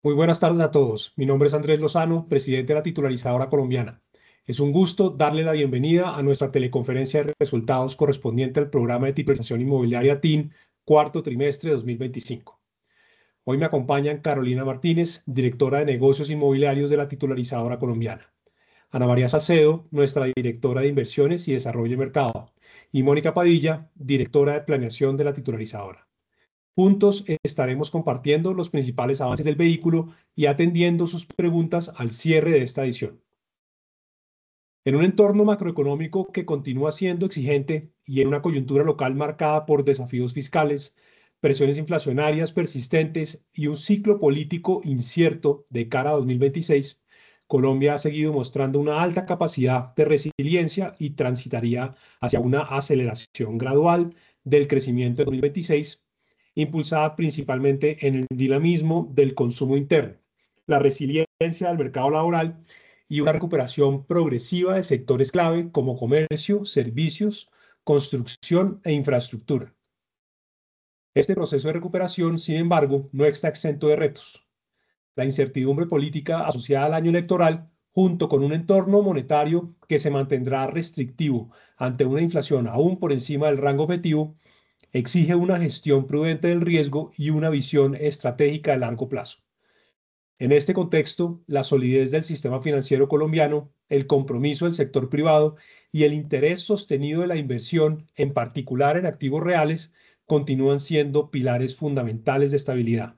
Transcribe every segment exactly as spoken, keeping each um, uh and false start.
Muy buenas tardes a todos. Mi nombre es Andrés Lozano, presidente de la titularizadora colombiana. Es un gusto darle la bienvenida a nuestra teleconferencia de resultados correspondiente al programa de titularización inmobiliaria T I N, cuarto trimestre de dos mil veinticinco. Hoy me acompañan Carolina Martínez, directora de negocios inmobiliarios de la titularizadora colombiana; Ana María Salcedo, nuestra directora de inversiones y desarrollo de mercado; y Mónica Padilla, directora de planeación de la titularizadora. Juntos estaremos compartiendo los principales avances del vehículo y atendiendo sus preguntas al cierre de esta edición. En un entorno macroeconómico que continúa siendo exigente y en una coyuntura local marcada por desafíos fiscales, presiones inflacionarias persistentes y un ciclo político incierto de cara a dos mil veintiséis, Colombia ha seguido mostrando una alta capacidad de resiliencia y transitaría hacia una aceleración gradual del crecimiento de dos mil veintiséis, impulsada principalmente en el dinamismo del consumo interno, la resiliencia del mercado laboral y una recuperación progresiva de sectores clave como comercio, servicios, construcción e infraestructura. Este proceso de recuperación, sin embargo, no está exento de retos. La incertidumbre política asociada al año electoral, junto con un entorno monetario que se mantendrá restrictivo ante una inflación aún por encima del rango objetivo, exige una gestión prudente del riesgo y una visión estratégica de largo plazo. En este contexto, la solidez del sistema financiero colombiano, el compromiso del sector privado y el interés sostenido de la inversión, en particular en activos reales, continúan siendo pilares fundamentales de estabilidad.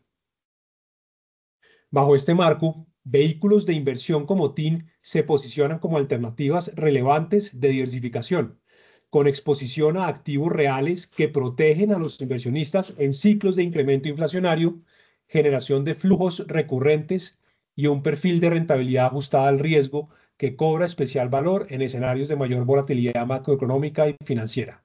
Bajo este marco, vehículos de inversión como T I N se posicionan como alternativas relevantes de diversificación, con exposición a activos reales que protegen a los inversionistas en ciclos de incremento inflacionario, generación de flujos recurrentes y un perfil de rentabilidad ajustada al riesgo que cobra especial valor en escenarios de mayor volatilidad macroeconómica y financiera.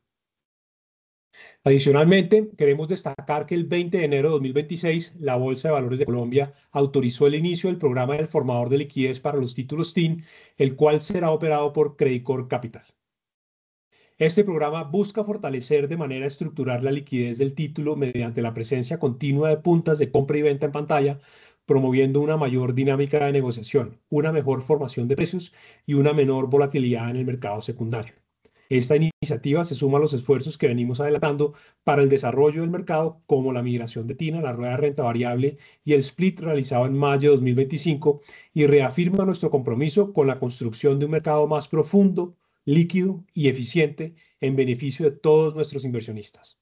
Adicionalmente, queremos destacar que el veinte de enero de dos mil veintiséis, la Bolsa de Valores de Colombia autorizó el inicio del programa del formador de liquidez para los títulos T I N, el cual será operado por Credicorp Capital. Este programa busca fortalecer de manera estructural la liquidez del título mediante la presencia continua de puntas de compra y venta en pantalla, promoviendo una mayor dinámica de negociación, una mejor formación de precios y una menor volatilidad en el mercado secundario. Esta iniciativa se suma a los esfuerzos que venimos adelantando para el desarrollo del mercado, como la migración de T I N a la rueda de renta variable y el split realizado en mayo de dos mil veinticinco, y reafirma nuestro compromiso con la construcción de un mercado más profundo, líquido y eficiente en beneficio de todos nuestros inversionistas.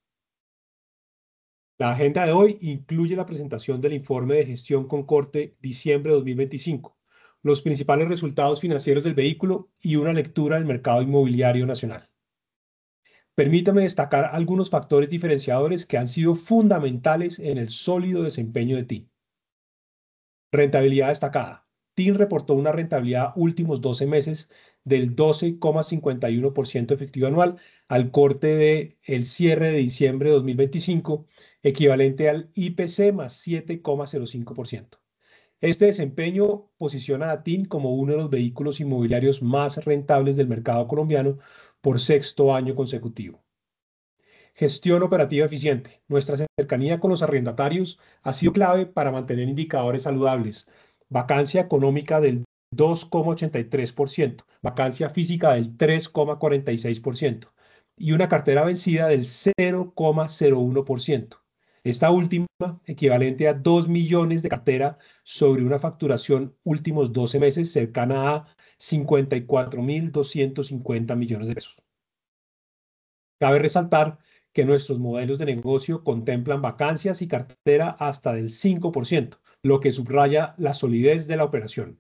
La agenda de hoy incluye la presentación del informe de gestión con corte diciembre de dos mil veinticinco, los principales resultados financieros del vehículo y una lectura del mercado inmobiliario nacional. Permítame destacar algunos factores diferenciadores que han sido fundamentales en el sólido desempeño de T I N. Rentabilidad destacada. T I N reportó una rentabilidad últimos doce meses del doce coma cincuenta y uno por ciento efectivo anual al corte del cierre de diciembre de dos mil veinticinco, equivalente al I P C más siete coma cero cinco por ciento. Este desempeño posiciona a T I N como uno de los vehículos inmobiliarios más rentables del mercado colombiano por sexto año consecutivo. Gestión operativa eficiente. Nuestra cercanía con los arrendatarios ha sido clave para mantener indicadores saludables. Vacancia económica del dos coma ochenta y tres por ciento, vacancia física del tres coma cuarenta y seis por ciento y una cartera vencida del cero coma cero uno por ciento. Esta última, equivalente a dos millones de cartera sobre una facturación últimos doce meses cercana a cincuenta y cuatro mil doscientos cincuenta millones de pesos. Cabe resaltar que nuestros modelos de negocio contemplan vacancias y cartera hasta del cinco por ciento, lo que subraya la solidez de la operación.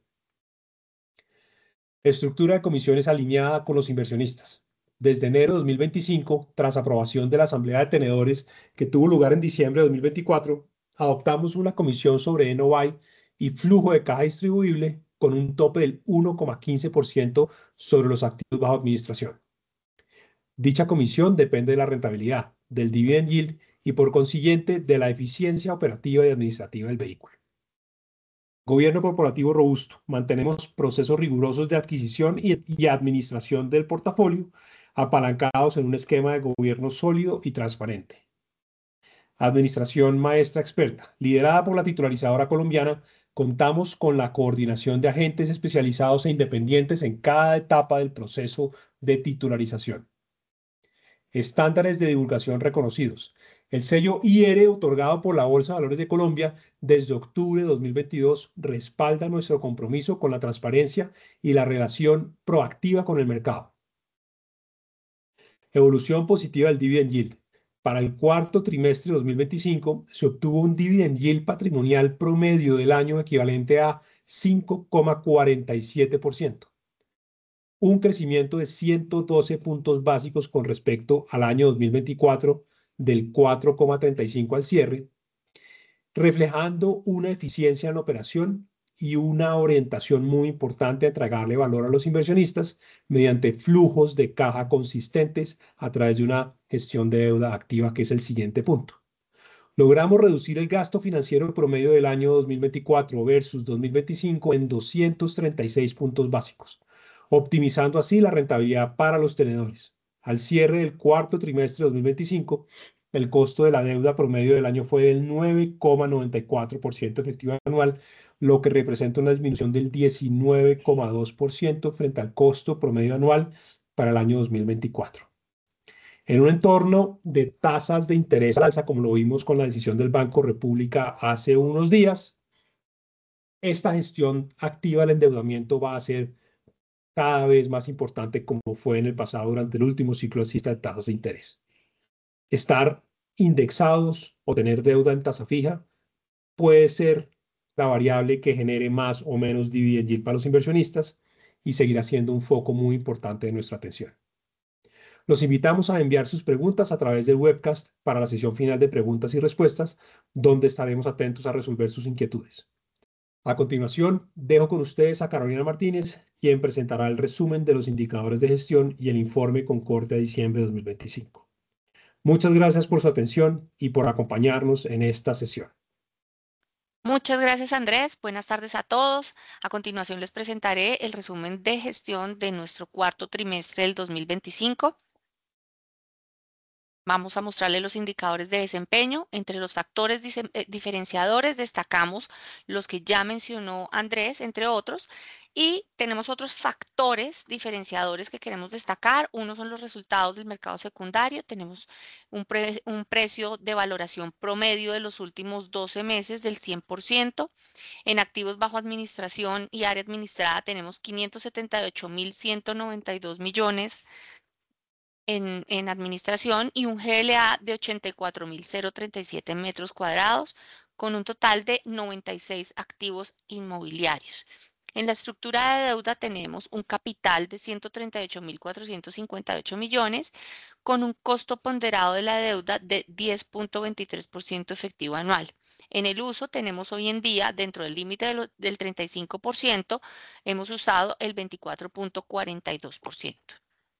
Estructura de comisiones alineada con los inversionistas. Desde enero de dos mil veinticinco, tras aprobación de la Asamblea de Tenedores que tuvo lugar en diciembre de dos mil veinticuatro, adoptamos una comisión sobre N O I y flujo de caja distribuible con un tope del uno coma quince por ciento sobre los activos bajo administración. Dicha comisión depende de la rentabilidad, del dividend yield y por consiguiente de la eficiencia operativa y administrativa del vehículo. Gobierno corporativo robusto. Mantenemos procesos rigurosos de adquisición y, y administración del portafolio, apalancados en un esquema de gobierno sólido y transparente. Administración maestra experta, liderada por la titularizadora colombiana, Contamos con la coordinación de agentes especializados e independientes en cada etapa del proceso de titularización. Estándares de divulgación reconocidos. El sello I R otorgado por la Bolsa de Valores de Colombia desde octubre de dos mil veintidós respalda nuestro compromiso con la transparencia y la relación proactiva con el mercado. Evolución positiva del dividend yield. Para el cuarto trimestre de dos mil veinticinco se obtuvo un dividend yield patrimonial promedio del año equivalente a cinco coma cuarenta y siete por ciento. Un crecimiento de ciento doce puntos básicos con respecto al año dos mil veinticuatro, del cuatro coma treinta y cinco al cierre, reflejando una eficiencia en la operación y una orientación muy importante a entregarle valor a los inversionistas mediante flujos de caja consistentes a través de una gestión de deuda activa, que es el siguiente punto. Logramos reducir el gasto financiero promedio del año dos mil veinticuatro versus dos mil veinticinco en doscientos treinta y seis puntos básicos, optimizando así la rentabilidad para los tenedores. Al cierre del cuarto trimestre de dos mil veinticinco, el costo de la deuda promedio del año fue del nueve coma noventa y cuatro por ciento efectivo anual, lo que representa una disminución del diecinueve coma dos por ciento frente al costo promedio anual para el año dos mil veinticuatro. En un entorno de tasas de interés al alza, como lo vimos con la decisión del Banco República hace unos días, esta gestión activa del endeudamiento va a ser cada vez más importante, como fue en el pasado durante el último ciclo alcista de tasas de interés. Estar indexados o tener deuda en tasa fija puede ser la variable que genere más o menos dividend yield para los inversionistas y seguirá siendo un foco muy importante de nuestra atención. Los invitamos a enviar sus preguntas a través del webcast para la sesión final de preguntas y respuestas, donde estaremos atentos a resolver sus inquietudes. A continuación, dejo con ustedes a Carolina Martínez, quien presentará el resumen de los indicadores de gestión y el informe con corte a diciembre de dos mil veinticinco. Muchas gracias por su atención y por acompañarnos en esta sesión. Muchas gracias, Andrés. Buenas tardes a todos. A continuación les presentaré el resumen de gestión de nuestro cuarto trimestre del dos mil veinticinco. Vamos a mostrarle los indicadores de desempeño. Entre los factores diferenciadores destacamos los que ya mencionó Andrés, entre otros, y tenemos otros factores diferenciadores que queremos destacar. Uno son los resultados del mercado secundario. Tenemos un, pre un precio de valoración promedio de los últimos doce meses del cien por ciento. En activos bajo administración y área administrada tenemos quinientos setenta y ocho mil ciento noventa y dos millones En, en administración y un G L A de ochenta y cuatro mil treinta y siete metros cuadrados con un total de noventa y seis activos inmobiliarios. En la estructura de deuda tenemos un capital de ciento treinta y ocho mil cuatrocientos cincuenta y ocho millones con un costo ponderado de la deuda de diez punto veintitrés por ciento efectivo anual. En el uso tenemos hoy en día, dentro del límite de del treinta y cinco por ciento, hemos usado el veinticuatro punto cuarenta y dos por ciento.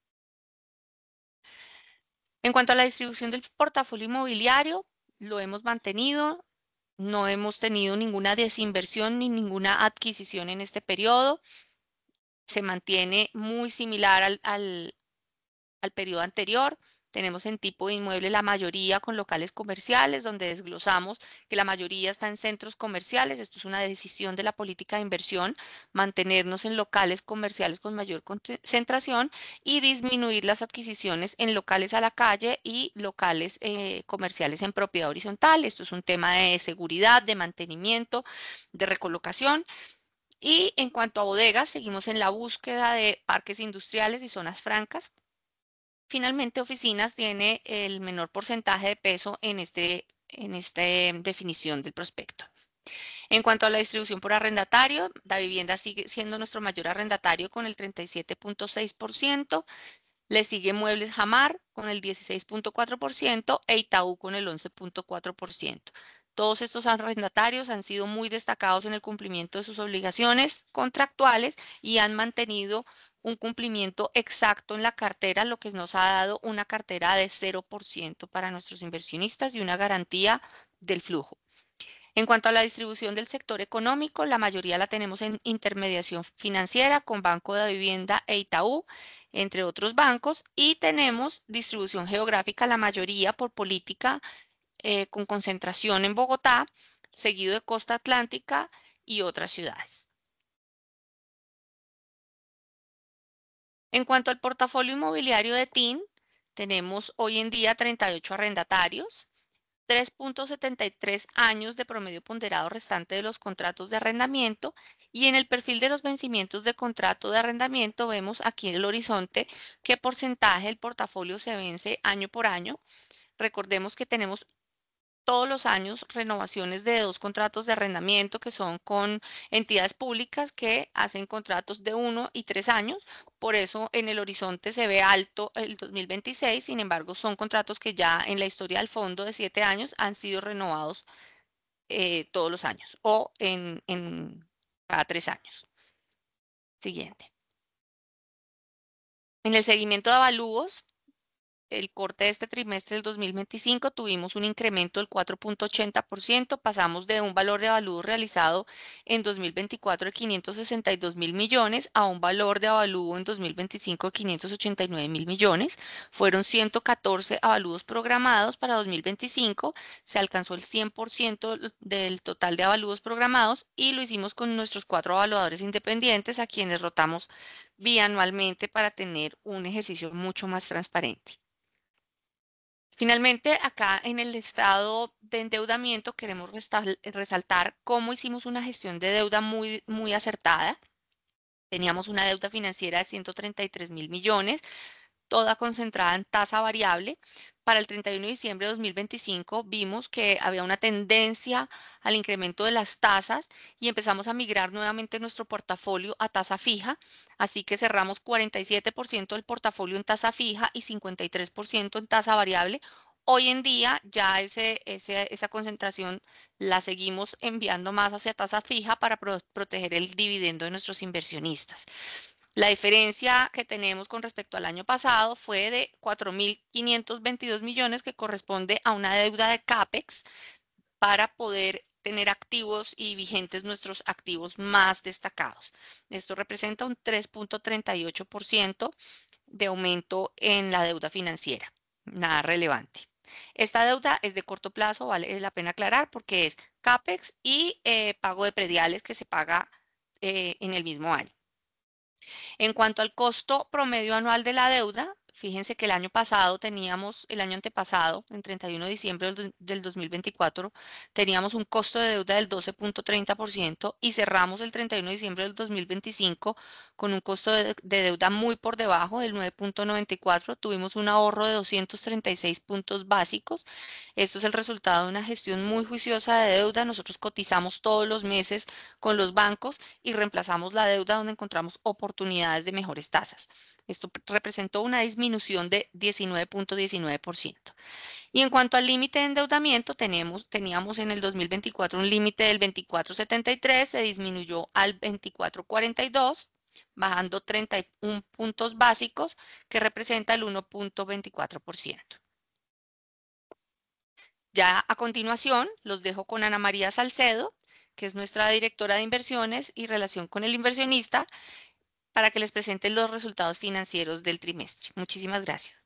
En cuanto a la distribución del portafolio inmobiliario, lo hemos mantenido, no hemos tenido ninguna desinversión ni ninguna adquisición en este periodo. Se mantiene muy similar al, al, al periodo anterior. Tenemos en tipo de inmueble la mayoría con locales comerciales, donde desglosamos que la mayoría está en centros comerciales. Esto es una decisión de la política de inversión, mantenernos en locales comerciales con mayor concentración y disminuir las adquisiciones en locales a la calle y locales eh, comerciales en propiedad horizontal. Esto es un tema de seguridad, de mantenimiento, de recolocación. Y en cuanto a bodegas, seguimos en la búsqueda de parques industriales y zonas francas. Finalmente, oficinas tiene el menor porcentaje de peso en este, en esta definición del prospecto. En cuanto a la distribución por arrendatario, Da Vivienda sigue siendo nuestro mayor arrendatario con el treinta y siete punto seis por ciento. Le sigue Muebles Jamar con el dieciséis punto cuatro por ciento e Itaú con el once punto cuatro por ciento. Todos estos arrendatarios han sido muy destacados en el cumplimiento de sus obligaciones contractuales y han mantenido un cumplimiento exacto en la cartera, lo que nos ha dado una cartera de cero por ciento para nuestros inversionistas y una garantía del flujo. En cuanto a la distribución del sector económico, la mayoría la tenemos en intermediación financiera con Banco de Vivienda e Itaú, entre otros bancos, y tenemos distribución geográfica, la mayoría por política, eh, con concentración en Bogotá, seguido de Costa Atlántica y otras ciudades. En cuanto al portafolio inmobiliario de T I N, tenemos hoy en día treinta y ocho arrendatarios, tres punto setenta y tres años de promedio ponderado restante de los contratos de arrendamiento, y en el perfil de los vencimientos de contrato de arrendamiento vemos aquí en el horizonte qué porcentaje del portafolio se vence año por año. Recordemos que tenemos todos los años renovaciones de dos contratos de arrendamiento que son con entidades públicas que hacen contratos de uno y tres años. Por eso en el horizonte se ve alto el dos mil veintiséis. Sin embargo, son contratos que ya en la historia del fondo de siete años han sido renovados eh, todos los años o en, en cada tres años. Siguiente. En el seguimiento de avalúos, el corte de este trimestre del dos mil veinticinco tuvimos un incremento del cuatro punto ochenta por ciento, pasamos de un valor de avalúo realizado en dos mil veinticuatro de quinientos sesenta y dos mil millones a un valor de avalúo en dos mil veinticinco de quinientos ochenta y nueve mil millones. Fueron ciento catorce avalúos programados para dos mil veinticinco, se alcanzó el cien por ciento del total de avalúos programados y lo hicimos con nuestros cuatro evaluadores independientes a quienes rotamos bianualmente para tener un ejercicio mucho más transparente. Finalmente, acá en el estado de endeudamiento queremos resaltar cómo hicimos una gestión de deuda muy, muy acertada. Teníamos una deuda financiera de ciento treinta y tres mil millones, toda concentrada en tasa variable. Para el treinta y uno de diciembre de dos mil veinticinco vimos que había una tendencia al incremento de las tasas y empezamos a migrar nuevamente nuestro portafolio a tasa fija. Así que cerramos cuarenta y siete por ciento del portafolio en tasa fija y cincuenta y tres por ciento en tasa variable. Hoy en día ya ese, ese, esa concentración la seguimos enviando más hacia tasa fija para pro proteger el dividendo de nuestros inversionistas. La diferencia que tenemos con respecto al año pasado fue de cuatro mil quinientos veintidós millones, que corresponde a una deuda de CAPEX para poder tener activos y vigentes nuestros activos más destacados. Esto representa un tres punto treinta y ocho por ciento de aumento en la deuda financiera. Nada relevante. Esta deuda es de corto plazo, vale la pena aclarar, porque es CAPEX y eh, pago de prediales que se paga eh, en el mismo año. En cuanto al costo promedio anual de la deuda, fíjense que el año pasado teníamos, el año antepasado, en treinta y uno de diciembre del dos mil veinticuatro, teníamos un costo de deuda del doce punto treinta por ciento y cerramos el treinta y uno de diciembre del dos mil veinticinco con un costo de, de deuda muy por debajo del nueve punto noventa y cuatro. Tuvimos un ahorro de doscientos treinta y seis puntos básicos. Esto es el resultado de una gestión muy juiciosa de deuda. Nosotros cotizamos todos los meses con los bancos y reemplazamos la deuda donde encontramos oportunidades de mejores tasas. Esto representó una disminución de diecinueve punto diecinueve por ciento. Y en cuanto al límite de endeudamiento, tenemos, teníamos en el dos mil veinticuatro un límite del veinticuatro punto setenta y tres, se disminuyó al veinticuatro punto cuarenta y dos, bajando treinta y uno puntos básicos, que representa el uno punto veinticuatro por ciento. Ya a continuación, los dejo con Ana María Salcedo, que es nuestra directora de inversiones y relación con el inversionista, para que les presente los resultados financieros del trimestre. Muchísimas gracias.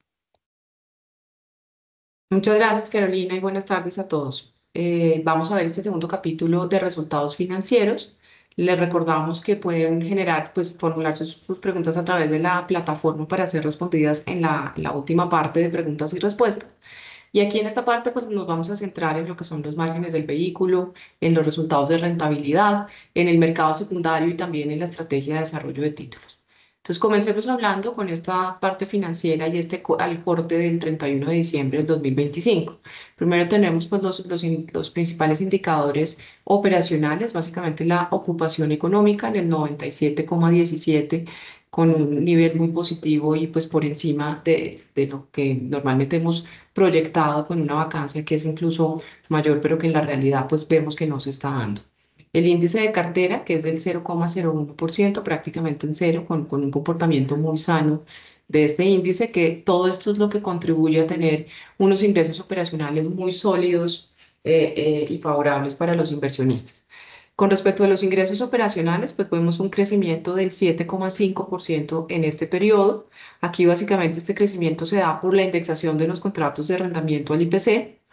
Muchas gracias, Carolina, y buenas tardes a todos. Eh, vamos a ver este segundo capítulo de resultados financieros. Les recordamos que pueden generar, pues, formular sus, sus preguntas a través de la plataforma para ser respondidas en la, la última parte de preguntas y respuestas. Y aquí en esta parte, pues, nos vamos a centrar en lo que son los márgenes del vehículo, en los resultados de rentabilidad, en el mercado secundario y también en la estrategia de desarrollo de títulos. Entonces, comencemos hablando con esta parte financiera y este co- al corte del treinta y uno de diciembre del dos mil veinticinco. Primero tenemos, pues, los, los, in- los principales indicadores operacionales, básicamente la ocupación económica en el noventa y siete coma diecisiete, con un nivel muy positivo y pues por encima de, de lo que normalmente hemos proyectado, con una vacancia que es incluso mayor, pero que en la realidad pues vemos que no se está dando. El índice de cartera, que es del cero coma cero uno por ciento, prácticamente en cero, con, con un comportamiento muy sano de este índice, que todo esto es lo que contribuye a tener unos ingresos operacionales muy sólidos eh, eh, y favorables para los inversionistas. Con respecto a los ingresos operacionales, pues vemos un crecimiento del siete coma cinco por ciento en este periodo. Aquí básicamente este crecimiento se da por la indexación de los contratos de arrendamiento al I P C.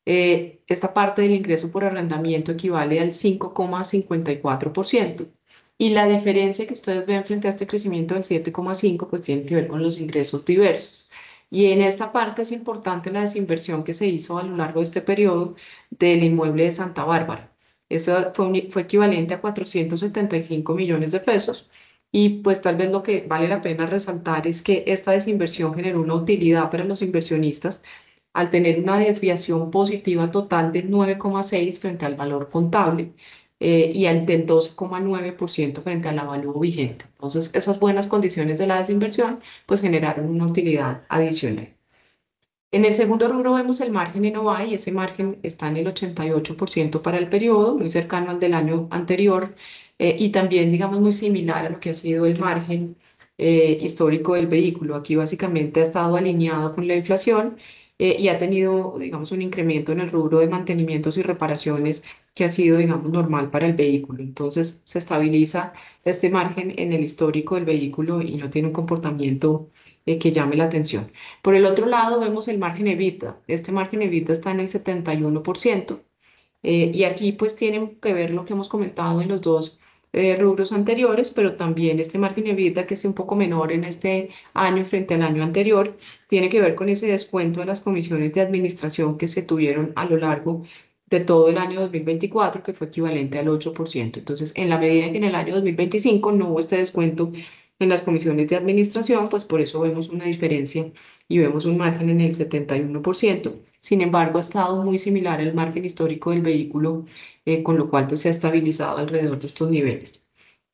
eh, esta parte del ingreso por arrendamiento equivale al cinco coma cincuenta y cuatro por ciento. Y la diferencia que ustedes ven frente a este crecimiento del siete coma cinco por ciento pues tiene que ver con los ingresos diversos. Y en esta parte es importante la desinversión que se hizo a lo largo de este periodo del inmueble de Santa Bárbara. Eso fue, fue equivalente a cuatrocientos setenta y cinco millones de pesos. Y pues tal vez lo que vale la pena resaltar es que esta desinversión generó una utilidad para los inversionistas al tener una desviación positiva total del nueve coma seis por ciento frente al valor contable eh, y al del doce coma nueve por ciento frente al avalúo vigente. Entonces, esas buenas condiciones de la desinversión pues generaron una utilidad adicional. En el segundo rubro vemos el margen en O A I, y ese margen está en el ochenta y ocho por ciento para el periodo, muy cercano al del año anterior eh, y también, digamos, muy similar a lo que ha sido el margen eh, histórico del vehículo. Aquí básicamente ha estado alineado con la inflación eh, y ha tenido, digamos, un incremento en el rubro de mantenimientos y reparaciones que ha sido, digamos, normal para el vehículo. Entonces, se estabiliza este margen en el histórico del vehículo y no tiene un comportamiento eh, que llame la atención. Por el otro lado, vemos el margen EBITDA. Este margen EBITDA está en el setenta y uno por ciento. Eh, y aquí pues tienen que ver lo que hemos comentado en los dos eh, rubros anteriores, pero también este margen EBITDA, que es un poco menor en este año frente al año anterior, tiene que ver con ese descuento de las comisiones de administración que se tuvieron a lo largo de todo el año dos mil veinticuatro, que fue equivalente al ocho por ciento. Entonces, en la medida en que en el año dos mil veinticinco no hubo este descuento en las comisiones de administración, pues por eso vemos una diferencia y vemos un margen en el setenta y uno por ciento. Sin embargo, ha estado muy similar al margen histórico del vehículo, eh, con lo cual pues, se ha estabilizado alrededor de estos niveles.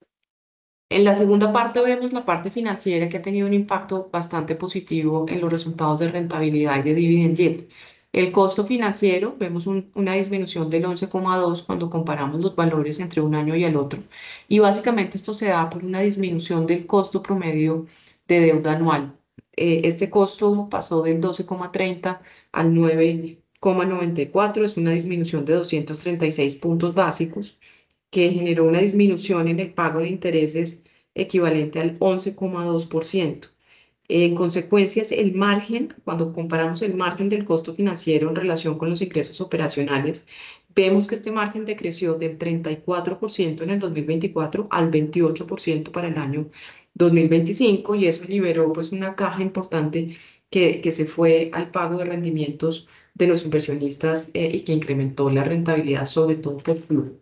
En la segunda parte vemos la parte financiera que ha tenido un impacto bastante positivo en los resultados de rentabilidad y de dividend yield. El costo financiero, vemos un, una disminución del once coma dos cuando comparamos los valores entre un año y el otro. Y básicamente esto se da por una disminución del costo promedio de deuda anual. Eh, este costo pasó del doce coma treinta al nueve coma noventa y cuatro, es una disminución de doscientos treinta y seis puntos básicos que generó una disminución en el pago de intereses equivalente al once coma dos por ciento. En consecuencias, el margen, cuando comparamos el margen del costo financiero en relación con los ingresos operacionales, vemos que este margen decreció del treinta y cuatro por ciento en el dos mil veinticuatro al veintiocho por ciento para el año dos mil veinticinco y eso liberó pues una caja importante que, que se fue al pago de rendimientos de los inversionistas eh, y que incrementó la rentabilidad sobre todo por flujo.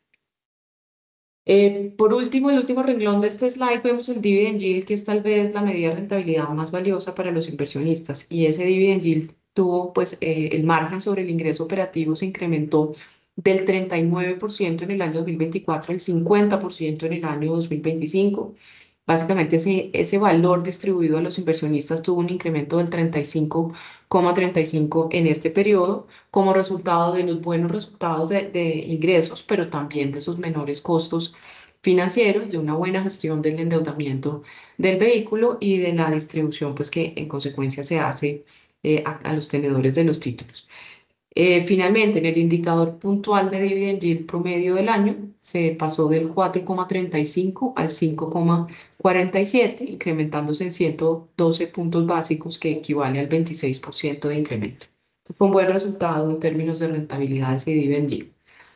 Eh, por último, el último renglón de este slide vemos el dividend yield, que es tal vez la medida de rentabilidad más valiosa para los inversionistas. Y ese dividend yield tuvo, pues, eh, el margen sobre el ingreso operativo se incrementó del treinta y nueve por ciento en el año dos mil veinticuatro al cincuenta por ciento en el año dos mil veinticinco. Básicamente ese, ese valor distribuido a los inversionistas tuvo un incremento del treinta y cinco coma treinta y cinco en este periodo como resultado de los buenos resultados de, de ingresos, pero también de sus menores costos financieros, de una buena gestión del endeudamiento del vehículo y de la distribución pues, que en consecuencia se hace eh, a, a los tenedores de los títulos. Eh, finalmente, en el indicador puntual de dividend yield promedio del año, se pasó del cuatro coma treinta y cinco al cinco coma cuarenta y siete, incrementándose en ciento doce puntos básicos, que equivale al veintiséis por ciento de incremento. Este fue un buen resultado en términos de rentabilidades y dividend yield.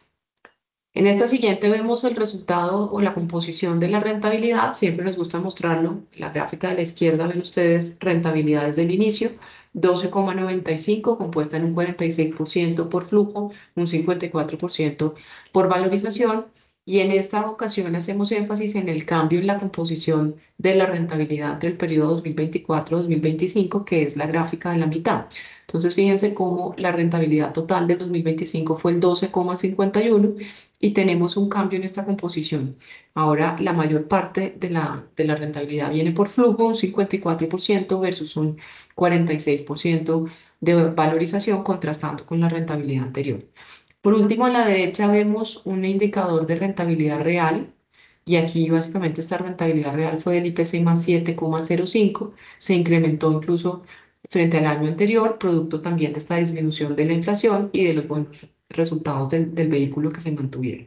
En esta siguiente vemos el resultado o la composición de la rentabilidad. Siempre nos gusta mostrarlo. La gráfica de la izquierda ven ustedes rentabilidades del inicio, doce coma noventa y cinco, compuesta en un cuarenta y seis por ciento por flujo, un cincuenta y cuatro por ciento por valorización. Y en esta ocasión hacemos énfasis en el cambio en la composición de la rentabilidad entre el periodo dos mil veinticuatro a dos mil veinticinco, que es la gráfica de la mitad. Entonces, fíjense cómo la rentabilidad total del dos mil veinticinco fue el doce coma cincuenta y uno y tenemos un cambio en esta composición. Ahora, la mayor parte de la, de la rentabilidad viene por flujo, un cincuenta y cuatro por ciento versus un cuarenta y seis por ciento de valorización, contrastando con la rentabilidad anterior. Por último, a la derecha vemos un indicador de rentabilidad real. Y aquí básicamente esta rentabilidad real fue del I P C más siete coma cero cinco, se incrementó incluso frente al año anterior, producto también de esta disminución de la inflación y de los buenos resultados del, del vehículo que se mantuvieron.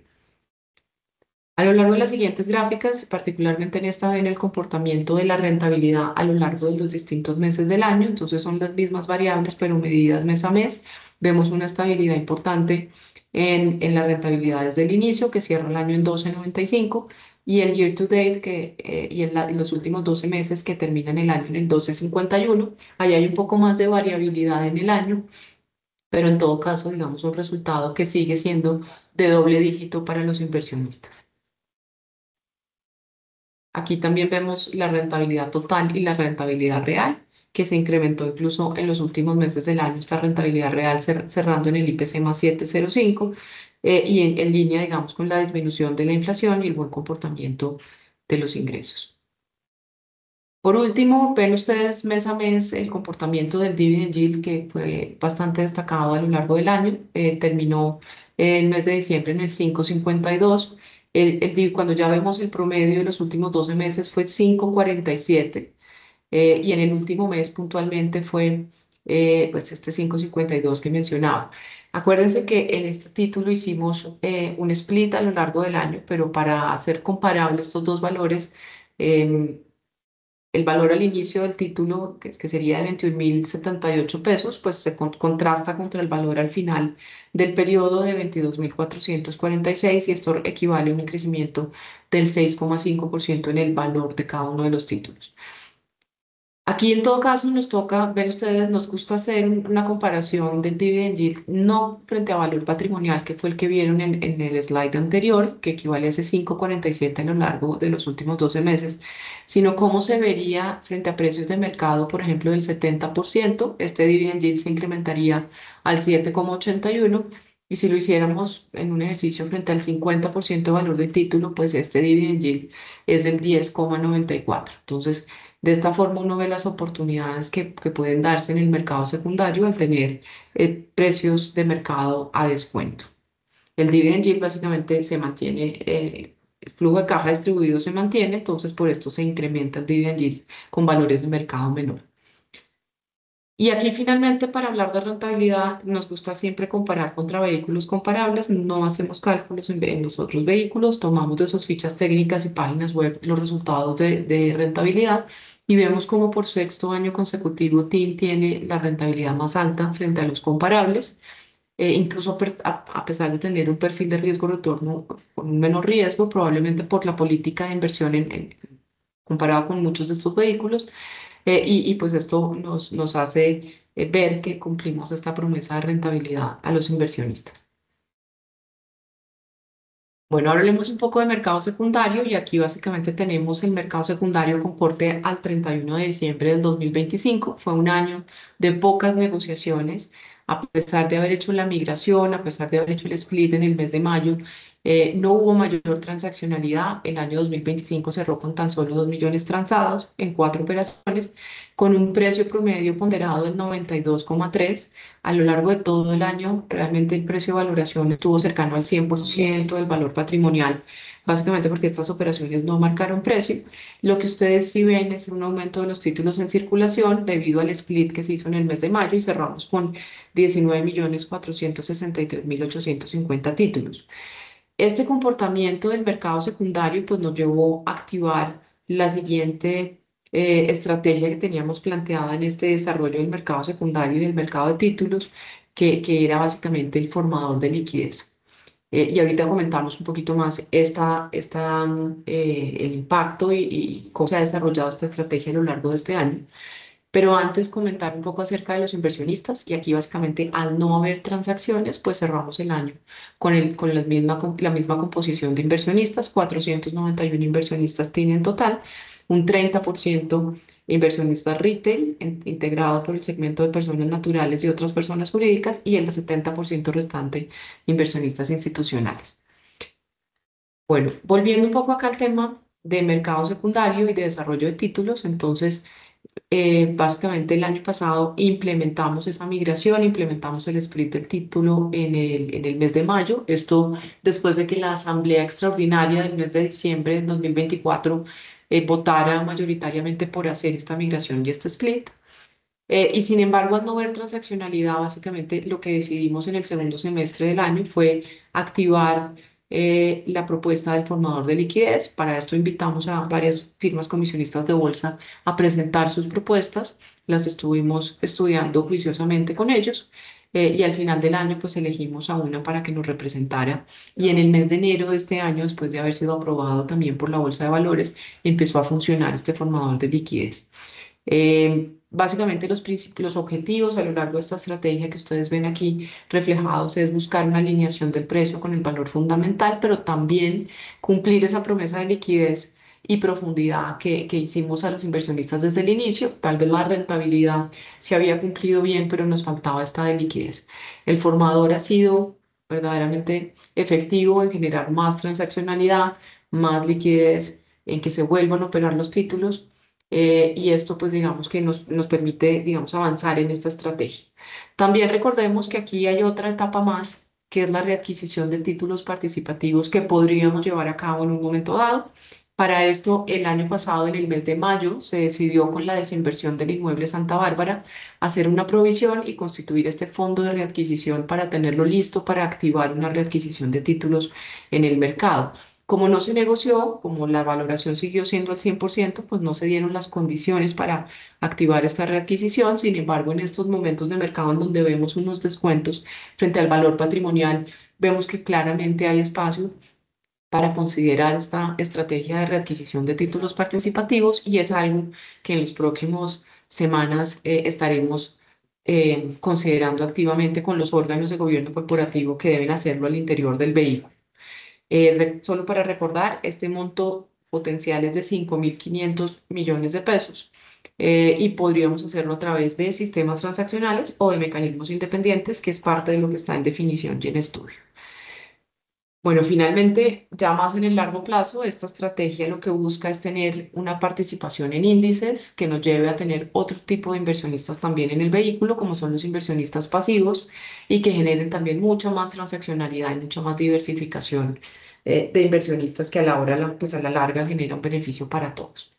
A lo largo de las siguientes gráficas, particularmente en esta, ven el comportamiento de la rentabilidad a lo largo de los distintos meses del año. Entonces son las mismas variables, pero medidas mes a mes. vemos una estabilidad importante en, en las rentabilidades del inicio, que cierra el año en doce noventa y cinco, y el year to date, que, eh, y en, la- en los últimos doce meses que terminan el año en el doce cincuenta y uno. Ahí hay un poco más de variabilidad en el año, pero en todo caso, digamos, un resultado que sigue siendo de doble dígito para los inversionistas. Aquí también vemos la rentabilidad total y la rentabilidad real, que se incrementó incluso en los últimos meses del año, esta rentabilidad real cer- cerrando en el I P C más siete coma cero cinco, eh, y en, en línea, digamos, con la disminución de la inflación y el buen comportamiento de los ingresos. Por último, ven ustedes mes a mes el comportamiento del dividend yield, que fue bastante destacado a lo largo del año. Eh, terminó el mes de diciembre en el cinco coma cincuenta y dos. El, el, div- cuando ya vemos el promedio de los últimos doce meses fue cinco coma cuarenta y siete, eh, y en el último mes puntualmente fue eh, pues este cinco coma cincuenta y dos que mencionaba. Acuérdense que en este título hicimos eh, un split a lo largo del año, pero para hacer comparables estos dos valores, em, el valor al inicio del título, que, es- que sería de veintiún mil setenta y ocho pesos, pues se con- contrasta contra el valor al final del periodo de veintidós mil cuatrocientos cuarenta y seis, y esto equivale a un crecimiento del seis coma cinco por ciento en el valor de cada uno de los títulos. Aquí en todo caso nos toca, ven ustedes, nos gusta hacer un- una comparación del dividend yield no frente a valor patrimonial, que fue el que vieron en, en el slide anterior, que equivale a ese cinco coma cuarenta y siete a lo largo de los últimos doce meses, sino cómo se vería frente a precios de mercado, por ejemplo, del setenta por ciento. Este dividend yield se incrementaría al siete coma ochenta y uno, y si lo hiciéramos en un ejercicio frente al cincuenta por ciento de valor del título, pues este dividend yield es del diez coma noventa y cuatro. Entonces, de esta forma uno ve las oportunidades que, que pueden darse en el mercado secundario al tener eh, precios de mercado a descuento. El dividend yield básicamente se mantiene, eh, el flujo de caja distribuido se mantiene, entonces por esto se incrementa el dividend yield con valores de mercado menor. Y aquí finalmente, para hablar de rentabilidad, nos gusta siempre comparar contra vehículos comparables. No hacemos cálculos en, en los otros vehículos, tomamos de sus fichas técnicas y páginas web los resultados de, de rentabilidad, y vemos cómo por sexto año consecutivo T I M tiene la rentabilidad más alta frente a los comparables, eh, incluso per- a, a pesar de tener un perfil de riesgo-retorno con un menor riesgo, probablemente por la política de inversión en, en- comparado con muchos de estos vehículos. Eh, y, y pues esto nos, nos hace eh, ver que cumplimos esta promesa de rentabilidad a los inversionistas. Bueno, ahora hablemos un poco de mercado secundario, y aquí básicamente tenemos el mercado secundario con corte al treinta y uno de diciembre del dos mil veinticinco. Fue un año de pocas negociaciones, a pesar de haber hecho la migración, a pesar de haber hecho el split en el mes de mayo. Eh, no hubo mayor transaccionalidad. El año dos mil veinticinco cerró con tan solo dos millones transados en cuatro operaciones, con un precio promedio ponderado del noventa y dos coma tres. A lo largo de todo el año, realmente el precio de valoración estuvo cercano al cien por ciento del valor patrimonial, básicamente porque estas operaciones no marcaron precio. Lo que ustedes sí ven es un aumento de los títulos en circulación debido al split que se hizo en el mes de mayo, y cerramos con diecinueve millones cuatrocientos sesenta y tres mil ochocientos cincuenta títulos. Este comportamiento del mercado secundario pues nos llevó a activar la siguiente eh, estrategia que teníamos planteada en este desarrollo del mercado secundario y del mercado de títulos, que, que era básicamente el formador de liquidez. Eh, y ahorita comentamos un poquito más esta, esta, mm, eh, el impacto y, y cómo se ha desarrollado esta estrategia a lo largo de este año. Pero antes comentar un poco acerca de los inversionistas, y aquí básicamente al no haber transacciones, pues cerramos el año con, el, con la misma, com- la misma composición de inversionistas. Cuatrocientos noventa y uno inversionistas tienen en total, un treinta por ciento inversionistas retail, en- integrado por el segmento de personas naturales y otras personas jurídicas, y el setenta por ciento restante inversionistas institucionales. Bueno, volviendo un poco acá al tema de mercado secundario y de desarrollo de títulos, entonces eh, básicamente el año pasado implementamos esa migración, implementamos el split del título en el, en el mes de mayo. Esto después de que la Asamblea Extraordinaria del mes de diciembre del dos mil veinticuatro eh, votara mayoritariamente por hacer esta migración y este split. Eh, y sin embargo, al no ver transaccionalidad, básicamente lo que decidimos en el segundo semestre del año fue activar eh, la propuesta del formador de liquidez. Para esto invitamos a varias firmas comisionistas de bolsa a presentar sus propuestas. Las estuvimos estudiando juiciosamente con ellos, eh, y al final del año pues elegimos a una para que nos representara y en el mes de enero de este año, después de haber sido aprobado también por la Bolsa de Valores, empezó a funcionar este formador de liquidez. Eh, básicamente los, princip- los objetivos a lo largo de esta estrategia que ustedes ven aquí reflejados es buscar una alineación del precio con el valor fundamental, pero también cumplir esa promesa de liquidez y profundidad que, que hicimos a los inversionistas desde el inicio. Tal vez la rentabilidad se había cumplido bien, pero nos faltaba esta de liquidez. El formador ha sido verdaderamente efectivo en generar más transaccionalidad, más liquidez, en que se vuelvan a operar los títulos eh, y esto pues digamos que nos, nos permite digamos avanzar en esta estrategia. También recordemos que aquí hay otra etapa más que es la readquisición de títulos participativos que podríamos llevar a cabo en un momento dado. Para esto, el año pasado, en el mes de mayo, se decidió con la desinversión del inmueble Santa Bárbara hacer una provisión y constituir este fondo de readquisición para tenerlo listo para activar una readquisición de títulos en el mercado. Como no se negoció, como la valoración siguió siendo al cien por ciento, pues no se dieron las condiciones para activar esta readquisición. Sin embargo, en estos momentos de mercado en donde vemos unos descuentos frente al valor patrimonial, vemos que claramente hay espacio para considerar esta estrategia de readquisición de títulos participativos y es algo que en las próximas semanas eh, estaremos eh, considerando activamente con los órganos de gobierno corporativo que deben hacerlo al interior del vehículo. Eh, re- solo para recordar, este monto potencial es de cinco mil quinientos millones de pesos eh, y podríamos hacerlo a través de sistemas transaccionales o de mecanismos independientes, que es parte de lo que está en definición y en estudio. Bueno, finalmente, ya más en el largo plazo, esta estrategia lo que busca es tener una participación en índices que nos lleve a tener otro tipo de inversionistas también en el vehículo, como son los inversionistas pasivos, y que generen también mucha más transaccionalidad y mucha más diversificación eh, de inversionistas que a la hora, la- pues a la larga genera un beneficio para todos.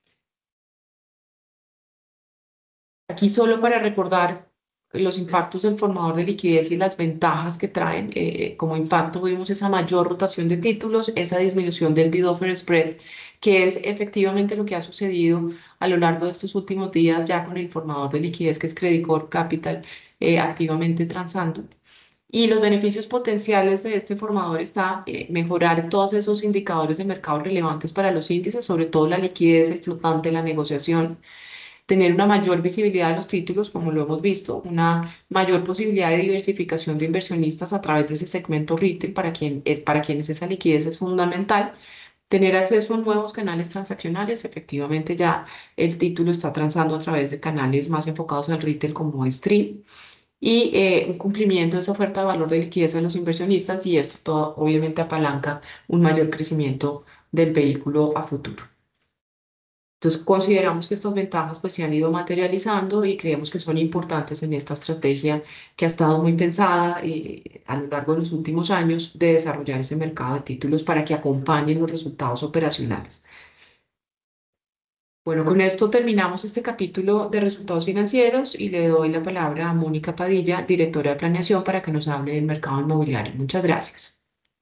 Aquí solo para recordar los impactos del formador de liquidez y las ventajas que traen. Eh, como impacto vimos esa mayor rotación de títulos, esa disminución del bid-offer spread, que es efectivamente lo que ha sucedido a lo largo de estos últimos días ya con el formador de liquidez que es Credit Corp Capital eh, activamente transando. Y los beneficios potenciales de este formador está eh, mejorar todos esos indicadores de mercado relevantes para los índices, sobre todo la liquidez, el flotante, la negociación, tener una mayor visibilidad de los títulos, como lo hemos visto, una mayor posibilidad de diversificación de inversionistas a través de ese segmento retail para, quien, eh, para quienes esa liquidez es fundamental, tener acceso a nuevos canales transaccionales. Efectivamente, ya el título está transando a través de canales más enfocados al retail como Stream y eh, un cumplimiento de esa oferta de valor de liquidez a los inversionistas y esto todo obviamente apalanca un mayor crecimiento del vehículo a futuro. Entonces, consideramos que estas ventajas pues se han ido materializando y creemos que son importantes en esta estrategia que ha estado muy pensada eh, a lo largo de los últimos años de desarrollar ese mercado de títulos para que acompañen los resultados operacionales. Bueno, con esto terminamos este capítulo de resultados financieros y le doy la palabra a Mónica Padilla, directora de planeación, para que nos hable del mercado inmobiliario. Muchas gracias.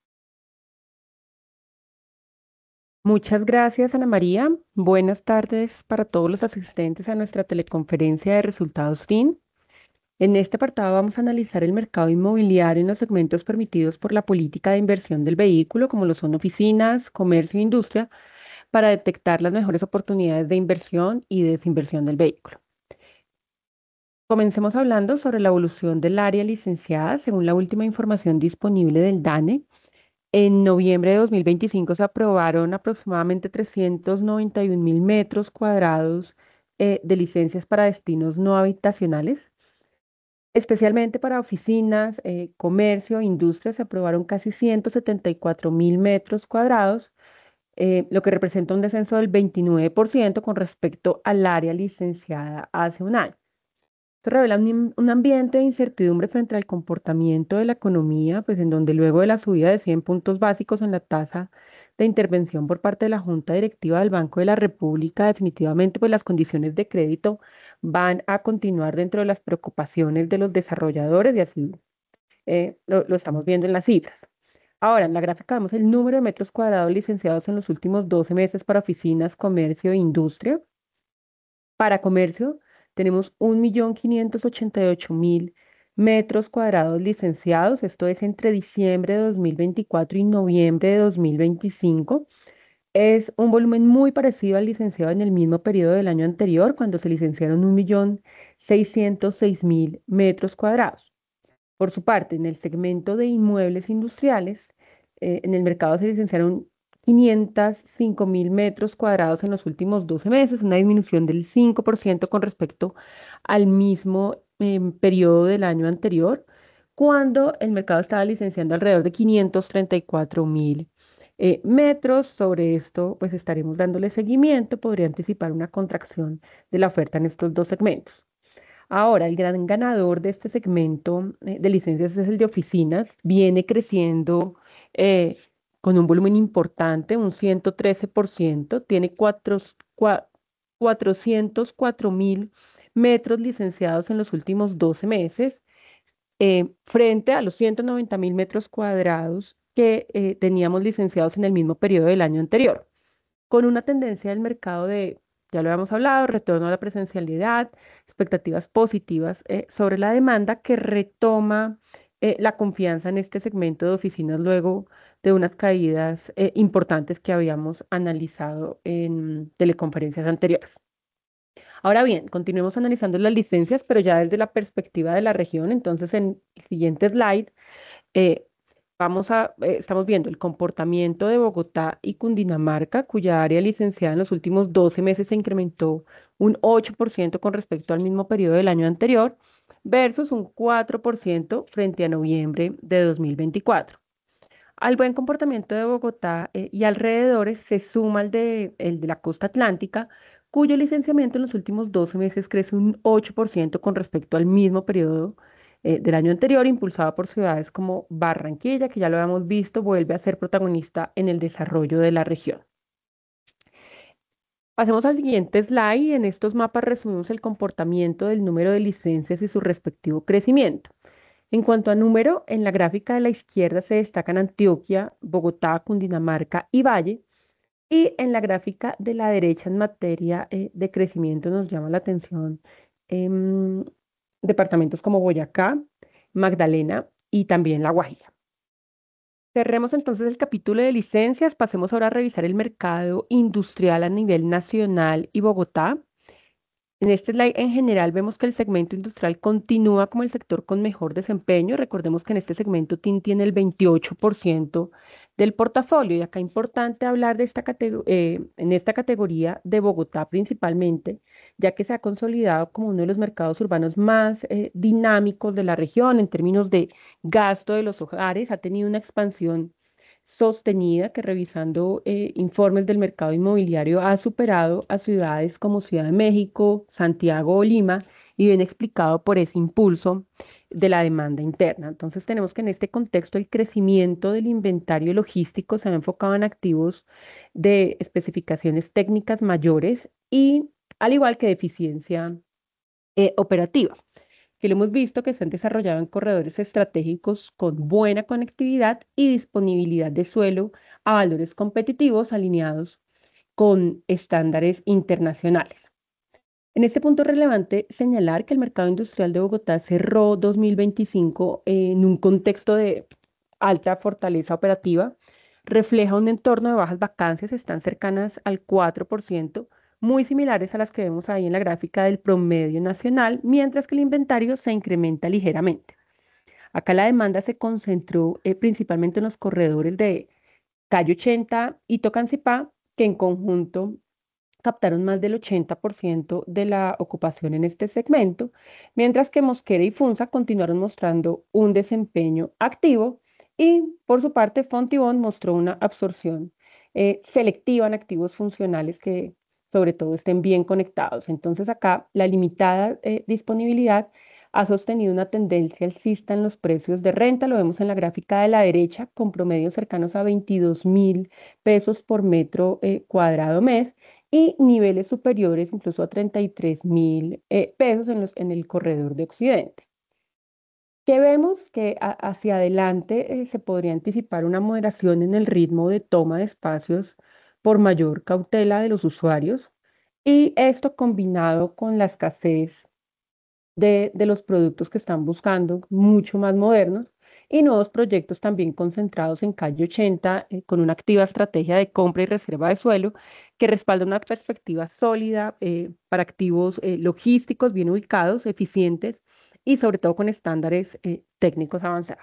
Muchas gracias, Ana María. Buenas tardes para todos los asistentes a nuestra teleconferencia de resultados F I N. En este apartado vamos a analizar el mercado inmobiliario en los segmentos permitidos por la política de inversión del vehículo, como lo son oficinas, comercio e industria, para detectar las mejores oportunidades de inversión y desinversión del vehículo. Comencemos hablando sobre la evolución del área licenciada según la última información disponible del DANE. En noviembre de dos mil veinticinco se aprobaron aproximadamente trescientos noventa y un mil metros cuadrados eh, de licencias para destinos no habitacionales. Especialmente para oficinas, eh, comercio, industria, se aprobaron casi ciento setenta y cuatro mil metros cuadrados, eh, lo que representa un descenso del veintinueve por ciento con respecto al área licenciada hace un año. Esto revela un, un ambiente de incertidumbre frente al comportamiento de la economía, pues en donde luego de la subida de cien puntos básicos en la tasa de intervención por parte de la Junta Directiva del Banco de la República, definitivamente pues las condiciones de crédito van a continuar dentro de las preocupaciones de los desarrolladores y así eh, lo, lo estamos viendo en las cifras. Ahora, en la gráfica vemos el número de metros cuadrados licenciados en los últimos doce meses para oficinas, comercio e industria. Para comercio tenemos un millón quinientos ochenta y ocho mil metros cuadrados licenciados. Esto es entre diciembre de dos mil veinticuatro y noviembre de dos mil veinticinco. Es un volumen muy parecido al licenciado en el mismo periodo del año anterior, cuando se licenciaron un millón seiscientos seis mil metros cuadrados. Por su parte, en el segmento de inmuebles industriales, eh, en el mercado se licenciaron quinientos cinco mil metros cuadrados en los últimos doce meses, una disminución del cinco por ciento con respecto al mismo em, periodo del año anterior, cuando el mercado estaba licenciando alrededor de quinientos treinta y cuatro mil eh, metros. Sobre esto, pues estaremos dándole seguimiento. Podría anticipar una contracción de la oferta en estos dos segmentos. Ahora, el gran ganador de este segmento eh, de licencias es el de oficinas. Viene creciendo eh, con un volumen importante, un ciento trece por ciento. Tiene cuatro, cua- cuatrocientos cuatro mil metros licenciados en los últimos doce meses, eh, frente a los ciento noventa mil metros cuadrados que eh, teníamos licenciados en el mismo periodo del año anterior, con una tendencia del mercado de, ya lo habíamos hablado, retorno a la presencialidad, expectativas positivas eh, sobre la demanda, que retoma eh, la confianza en este segmento de oficinas luego de unas caídas eh, importantes que habíamos analizado en teleconferencias anteriores. Ahora bien, continuemos analizando las licencias, pero ya desde la perspectiva de la región. Entonces, en el siguiente slide, eh, vamos a, eh, estamos viendo el comportamiento de Bogotá y Cundinamarca, cuya área licenciada en los últimos doce meses se incrementó un ocho por ciento con respecto al mismo periodo del año anterior, versus un cuatro por ciento frente a noviembre de dos mil veinticuatro. Al buen comportamiento de Bogotá eh, y alrededores se suma el de, el de la costa atlántica, cuyo licenciamiento en los últimos doce meses crece un ocho por ciento con respecto al mismo periodo eh, del año anterior, impulsada por ciudades como Barranquilla, que ya lo habíamos visto, vuelve a ser protagonista en el desarrollo de la región. Pasemos al siguiente slide. En estos mapas resumimos el comportamiento del número de licencias y su respectivo crecimiento. En cuanto a número, en la gráfica de la izquierda se destacan Antioquia, Bogotá, Cundinamarca y Valle. Y en la gráfica de la derecha, en materia eh, de crecimiento, nos llama la atención em, departamentos como Boyacá, Magdalena y también La Guajira. Cerremos entonces el capítulo de licencias. Pasemos ahora a revisar el mercado industrial a nivel nacional y Bogotá. En este slide en general vemos que el segmento industrial continúa como el sector con mejor desempeño. Recordemos que en este segmento T I N tiene el veintiocho por ciento del portafolio, y acá es importante hablar de esta eh, en esta categoría de Bogotá principalmente, ya que se ha consolidado como uno de los mercados urbanos más eh, dinámicos de la región en términos de gasto de los hogares. Ha tenido una expansión sostenida que, revisando eh, informes del mercado inmobiliario, ha superado a ciudades como Ciudad de México, Santiago o Lima, y viene explicado por ese impulso de la demanda interna. Entonces tenemos que en este contexto el crecimiento del inventario logístico se ha enfocado en activos de especificaciones técnicas mayores y al igual que de eficiencia eh, operativa, que lo hemos visto que se han desarrollado en corredores estratégicos con buena conectividad y disponibilidad de suelo a valores competitivos alineados con estándares internacionales. En este punto es relevante señalar que el mercado industrial de Bogotá cerró dos mil veinticinco en un contexto de alta fortaleza operativa. Refleja un entorno de bajas vacancias, están cercanas al cuatro por ciento, muy similares a las que vemos ahí en la gráfica del promedio nacional, mientras que el inventario se incrementa ligeramente. Acá la demanda se concentró eh, principalmente en los corredores de Calle ochenta y Tocancipá, que en conjunto captaron más del ochenta por ciento de la ocupación en este segmento, mientras que Mosquera y Funza continuaron mostrando un desempeño activo, y por su parte Fontibón mostró una absorción eh, selectiva en activos funcionales que sobre todo estén bien conectados. Entonces acá la limitada eh, disponibilidad ha sostenido una tendencia alcista en los precios de renta. Lo vemos en la gráfica de la derecha, con promedios cercanos a veintidós mil pesos por metro eh, cuadrado mes, y niveles superiores incluso a treinta y tres mil eh, pesos en, los, en el corredor de Occidente. ¿Qué vemos? Que a, hacia adelante eh, se podría anticipar una moderación en el ritmo de toma de espacios por mayor cautela de los usuarios, y esto combinado con la escasez de, de los productos que están buscando, mucho más modernos, y nuevos proyectos también concentrados en calle ochenta, eh, con una activa estrategia de compra y reserva de suelo que respalda una perspectiva sólida eh, para activos eh, logísticos bien ubicados, eficientes y sobre todo con estándares eh, técnicos avanzados.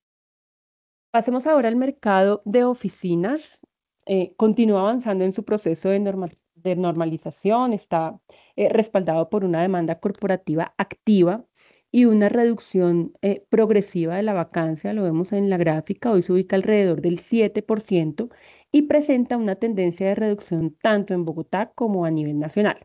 Pasemos ahora al mercado de oficinas. Eh, continúa avanzando en su proceso de, normal- de normalización, está eh, respaldado por una demanda corporativa activa y una reducción eh, progresiva de la vacancia. Lo vemos en la gráfica, hoy se ubica alrededor del siete por ciento y presenta una tendencia de reducción tanto en Bogotá como a nivel nacional.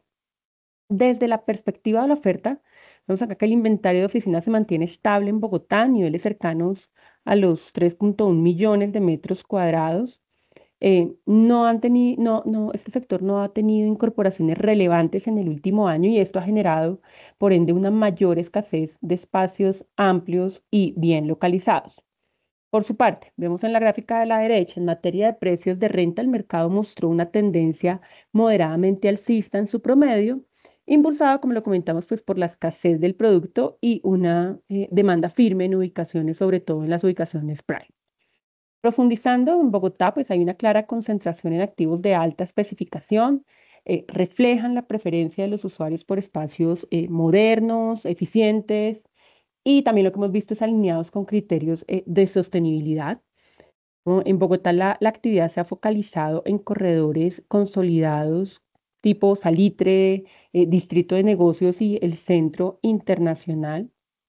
Desde la perspectiva de la oferta, vemos acá que el inventario de oficinas se mantiene estable en Bogotá a niveles cercanos a los tres punto uno millones de metros cuadrados. Eh, no han tenido, no, no, este sector no ha tenido incorporaciones relevantes en el último año y esto ha generado, por ende, una mayor escasez de espacios amplios y bien localizados. Por su parte, vemos en la gráfica de la derecha, en materia de precios de renta, el mercado mostró una tendencia moderadamente alcista en su promedio, impulsada, como lo comentamos, pues por la escasez del producto y una eh, demanda firme en ubicaciones, sobre todo en las ubicaciones prime. Profundizando en Bogotá, pues hay una clara concentración en activos de alta especificación, eh, reflejan la preferencia de los usuarios por espacios eh, modernos, eficientes, y también lo que hemos visto es alineados con criterios eh, de sostenibilidad, ¿no? En Bogotá la, la actividad se ha focalizado en corredores consolidados tipo Salitre, eh, Distrito de Negocios y el Centro Internacional.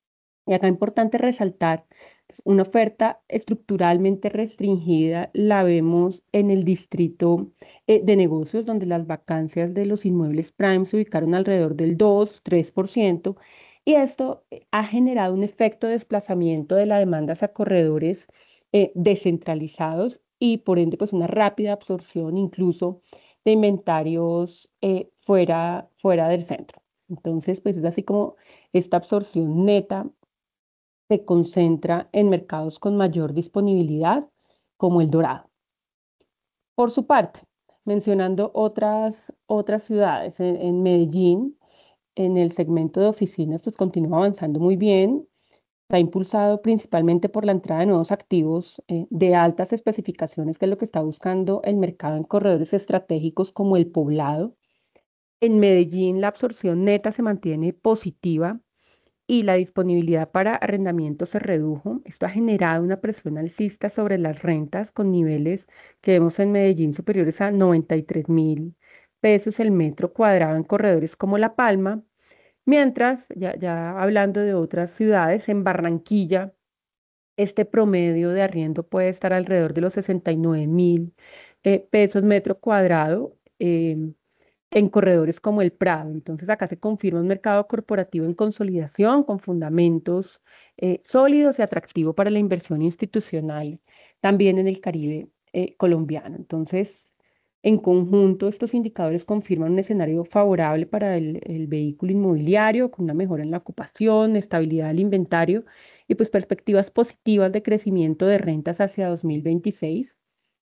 Y acá es importante resaltar pues, una oferta estructuralmente restringida, la vemos en el distrito eh, de negocios, donde las vacancias de los inmuebles prime se ubicaron alrededor del dos, tres por ciento, y esto eh, ha generado un efecto de desplazamiento de la demanda hacia corredores eh, descentralizados y por ende pues una rápida absorción incluso de inventarios eh, fuera, fuera del centro. Entonces, pues es así como esta absorción neta se concentra en mercados con mayor disponibilidad, como el Dorado. Por su parte, mencionando otras, otras ciudades, en, en Medellín, en el segmento de oficinas, pues continúa avanzando muy bien. Está impulsado principalmente por la entrada de nuevos activos eh, de altas especificaciones, que es lo que está buscando el mercado en corredores estratégicos como el Poblado. En Medellín, la absorción neta se mantiene positiva y la disponibilidad para arrendamiento se redujo. Esto ha generado una presión alcista sobre las rentas con niveles que vemos en Medellín superiores a noventa y tres mil pesos el metro cuadrado en corredores como La Palma, mientras, ya, ya hablando de otras ciudades, en Barranquilla, este promedio de arriendo puede estar alrededor de los sesenta y nueve mil eh, pesos metro cuadrado. em, en corredores como el Prado. Entonces, acá se confirma un mercado corporativo en consolidación con fundamentos eh, sólidos y atractivo para la inversión institucional, también en el Caribe eh, colombiano. Entonces, en conjunto, estos indicadores confirman un escenario favorable para el, el vehículo inmobiliario, con una mejora en la ocupación, estabilidad del inventario y pues perspectivas positivas de crecimiento de rentas hacia dos mil veintiséis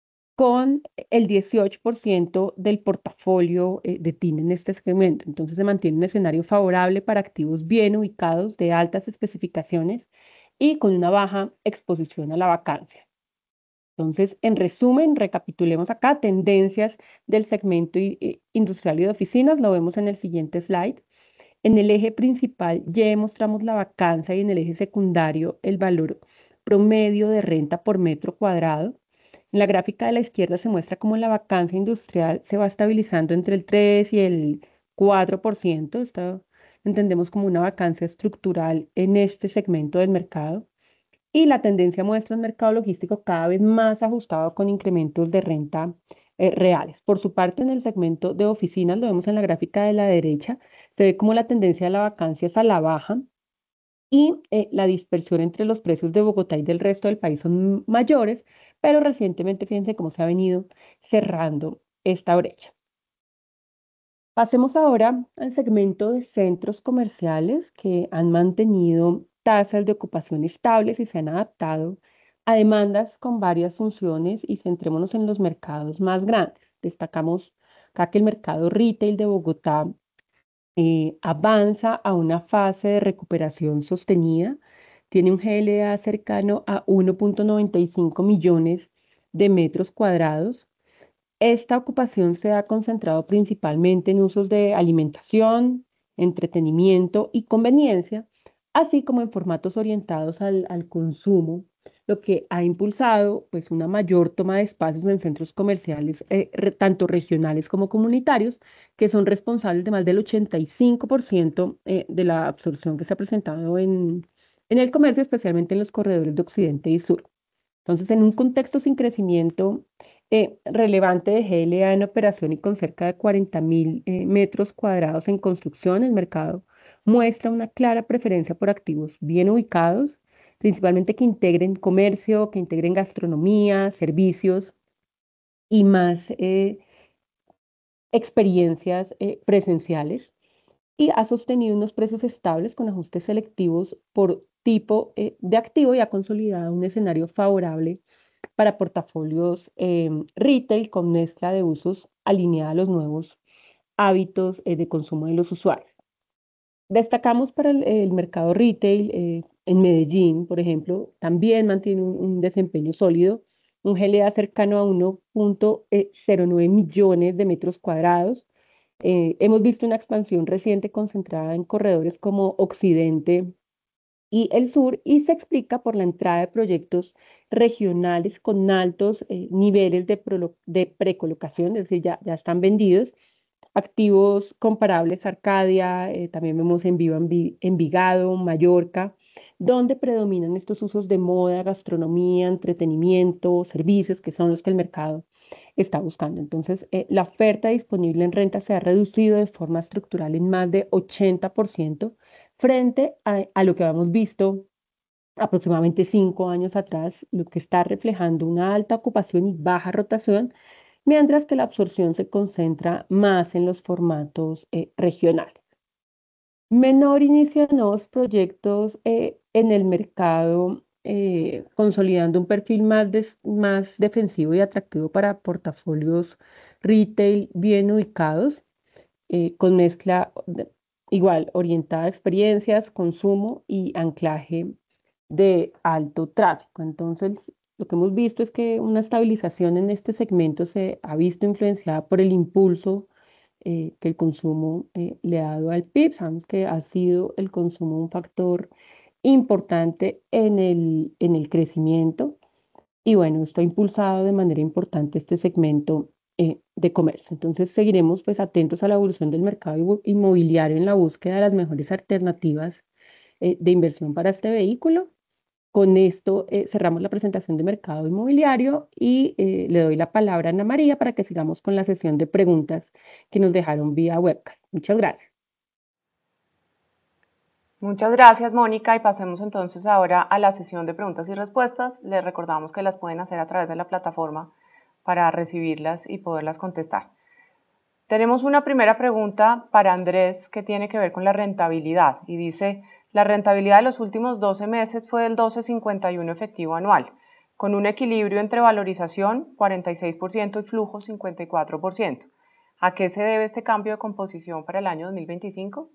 con el dieciocho por ciento del portafolio eh, de T I N en este segmento. Entonces se mantiene un escenario favorable para activos bien ubicados de altas especificaciones y con una baja exposición a la vacancia. Entonces, en resumen, recapitulemos acá tendencias del segmento i- industrial y de oficinas. Lo vemos en el siguiente slide. En el eje principal ya mostramos la vacancia y en el eje secundario el valor promedio de renta por metro cuadrado. En la gráfica de la izquierda se muestra cómo la vacancia industrial se va estabilizando entre el tres y el cuatro por ciento. Esto entendemos como una vacancia estructural en este segmento del mercado. Y la tendencia muestra un mercado logístico cada vez más ajustado con incrementos de renta eh, reales. Por su parte, en el segmento de oficinas, lo vemos en la gráfica de la derecha, se ve como la tendencia de la vacancia es a la baja y eh, la dispersión entre los precios de Bogotá y del resto del país son mayores, pero recientemente fíjense cómo se ha venido cerrando esta brecha. Pasemos ahora al segmento de centros comerciales que han mantenido tasas de ocupación estables y se han adaptado a demandas con varias funciones y centrémonos en los mercados más grandes. Destacamos acá que el mercado retail de Bogotá eh, avanza a una fase de recuperación sostenida, tiene un G L A cercano a uno punto noventa y cinco millones de metros cuadrados. Esta ocupación se ha concentrado principalmente en usos de alimentación, entretenimiento y conveniencia, así como en formatos orientados al, al consumo, lo que ha impulsado pues, una mayor toma de espacios en centros comerciales, eh, re- tanto regionales como comunitarios, que son responsables de más del ochenta y cinco por ciento eh, de la absorción que se ha presentado en, en el comercio, especialmente en los corredores de Occidente y Sur. Entonces, en un contexto sin crecimiento eh, relevante de G L A en operación y con cerca de cuarenta mil eh, metros cuadrados en construcción, el mercado muestra una clara preferencia por activos bien ubicados, principalmente que integren comercio, que integren gastronomía, servicios y más eh, experiencias eh, presenciales, y ha sostenido unos precios estables con ajustes selectivos por tipo eh, de activo y ha consolidado un escenario favorable para portafolios em, retail con mezcla de usos alineada a los nuevos hábitos eh, de consumo de los usuarios. Destacamos para el, el mercado retail eh, en Medellín, por ejemplo, también mantiene un, un desempeño sólido, un G L A cercano a uno punto cero nueve millones de metros cuadrados. Eh, hemos visto una expansión reciente concentrada en corredores como Occidente y el sur, y se explica por la entrada de proyectos regionales con altos eh, niveles de, prolo- de precolocación, es decir, ya, ya están vendidos. Activos comparables a Arcadia, eh, también vemos en Viva Envi- Envigado, Mallorca, donde predominan estos usos de moda, gastronomía, entretenimiento, servicios, que son los que el mercado está buscando. Entonces, eh, la oferta disponible en renta se ha reducido de forma estructural en más de ochenta por ciento frente a, a lo que habíamos visto aproximadamente cinco años atrás, lo que está reflejando una alta ocupación y baja rotación, mientras que la absorción se concentra más en los formatos eh, regionales. Menor inicio de nuevos proyectos eh, en el mercado, eh, consolidando un perfil más, des- más defensivo y atractivo para portafolios retail bien ubicados, eh, con mezcla de- igual orientada a experiencias, consumo y anclaje de alto tráfico. Entonces, lo que hemos visto es que una estabilización en este segmento se ha visto influenciada por el impulso eh, que el consumo eh, le ha dado al P I B. Sabemos que ha sido el consumo un factor importante en el, en el crecimiento, y bueno, esto ha impulsado de manera importante este segmento eh, de comercio. Entonces seguiremos pues atentos a la evolución del mercado inmo- inmobiliario en la búsqueda de las mejores alternativas eh, de inversión para este vehículo. Con esto eh, cerramos la presentación de mercado inmobiliario y eh, le doy la palabra a Ana María para que sigamos con la sesión de preguntas que nos dejaron vía webcast. Muchas gracias. Muchas gracias, Mónica, y pasemos entonces ahora a la sesión de preguntas y respuestas. Les recordamos que las pueden hacer a través de la plataforma para recibirlas y poderlas contestar. Tenemos una primera pregunta para Andrés que tiene que ver con la rentabilidad y dice: la rentabilidad de los últimos doce meses fue del doce coma cincuenta y uno efectivo anual, con un equilibrio entre valorización cuarenta y seis por ciento y flujo cincuenta y cuatro por ciento. ¿A qué se debe este cambio de composición para el año dos mil veinticinco?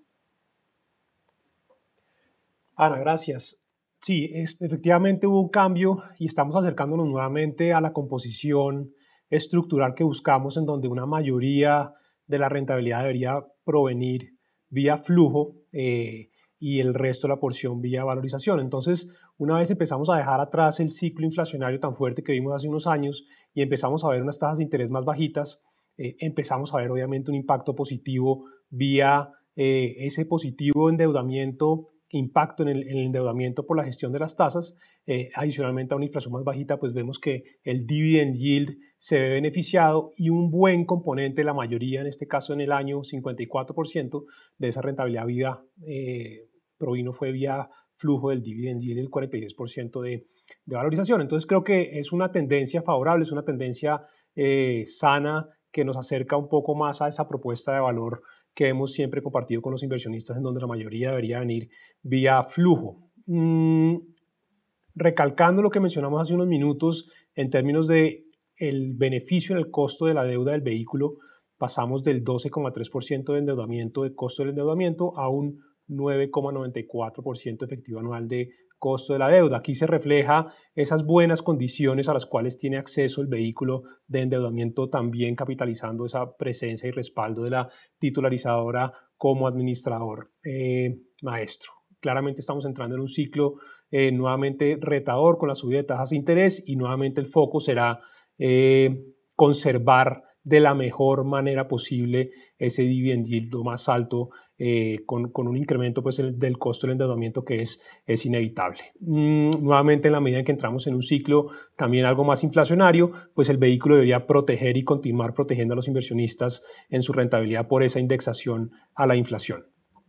Ana, gracias. Sí, es, efectivamente hubo un cambio y estamos acercándonos nuevamente a la composición estructural que buscamos, en donde una mayoría de la rentabilidad debería provenir vía flujo eh, y el resto de la porción vía valorización. Entonces, una vez empezamos a dejar atrás el ciclo inflacionario tan fuerte que vimos hace unos años y empezamos a ver unas tasas de interés más bajitas, eh, empezamos a ver obviamente un impacto positivo vía eh, ese positivo endeudamiento, impacto en el, en el endeudamiento por la gestión de las tasas. Eh, adicionalmente a una inflación más bajita, pues vemos que el dividend yield se ve beneficiado y un buen componente, la mayoría en este caso en el año, cincuenta y cuatro por ciento de esa rentabilidad vida eh, provino fue vía flujo del dividend yield, el cuarenta y seis por ciento de, de valorización. Entonces creo que es una tendencia favorable, es una tendencia eh, sana que nos acerca un poco más a esa propuesta de valor que hemos siempre compartido con los inversionistas, en donde la mayoría debería venir vía flujo. Mm, recalcando lo que mencionamos hace unos minutos en términos de el beneficio en el costo de la deuda del vehículo, pasamos del doce coma tres por ciento de endeudamiento, de costo del endeudamiento, a un nueve coma noventa y cuatro por ciento efectivo anual de costo de la deuda. Aquí se refleja esas buenas condiciones a las cuales tiene acceso el vehículo de endeudamiento, también capitalizando esa presencia y respaldo de la titularizadora como administrador eh, maestro. Claramente estamos entrando en un ciclo eh, nuevamente retador con la subida de tasas de interés y nuevamente el foco será eh, conservar de la mejor manera posible ese dividend yield más alto eh, con, con un incremento pues, el, del costo del endeudamiento que es, es inevitable. Mm, nuevamente, en la medida en que entramos en un ciclo también algo más inflacionario, pues el vehículo debería proteger y continuar protegiendo a los inversionistas en su rentabilidad por esa indexación a la inflación.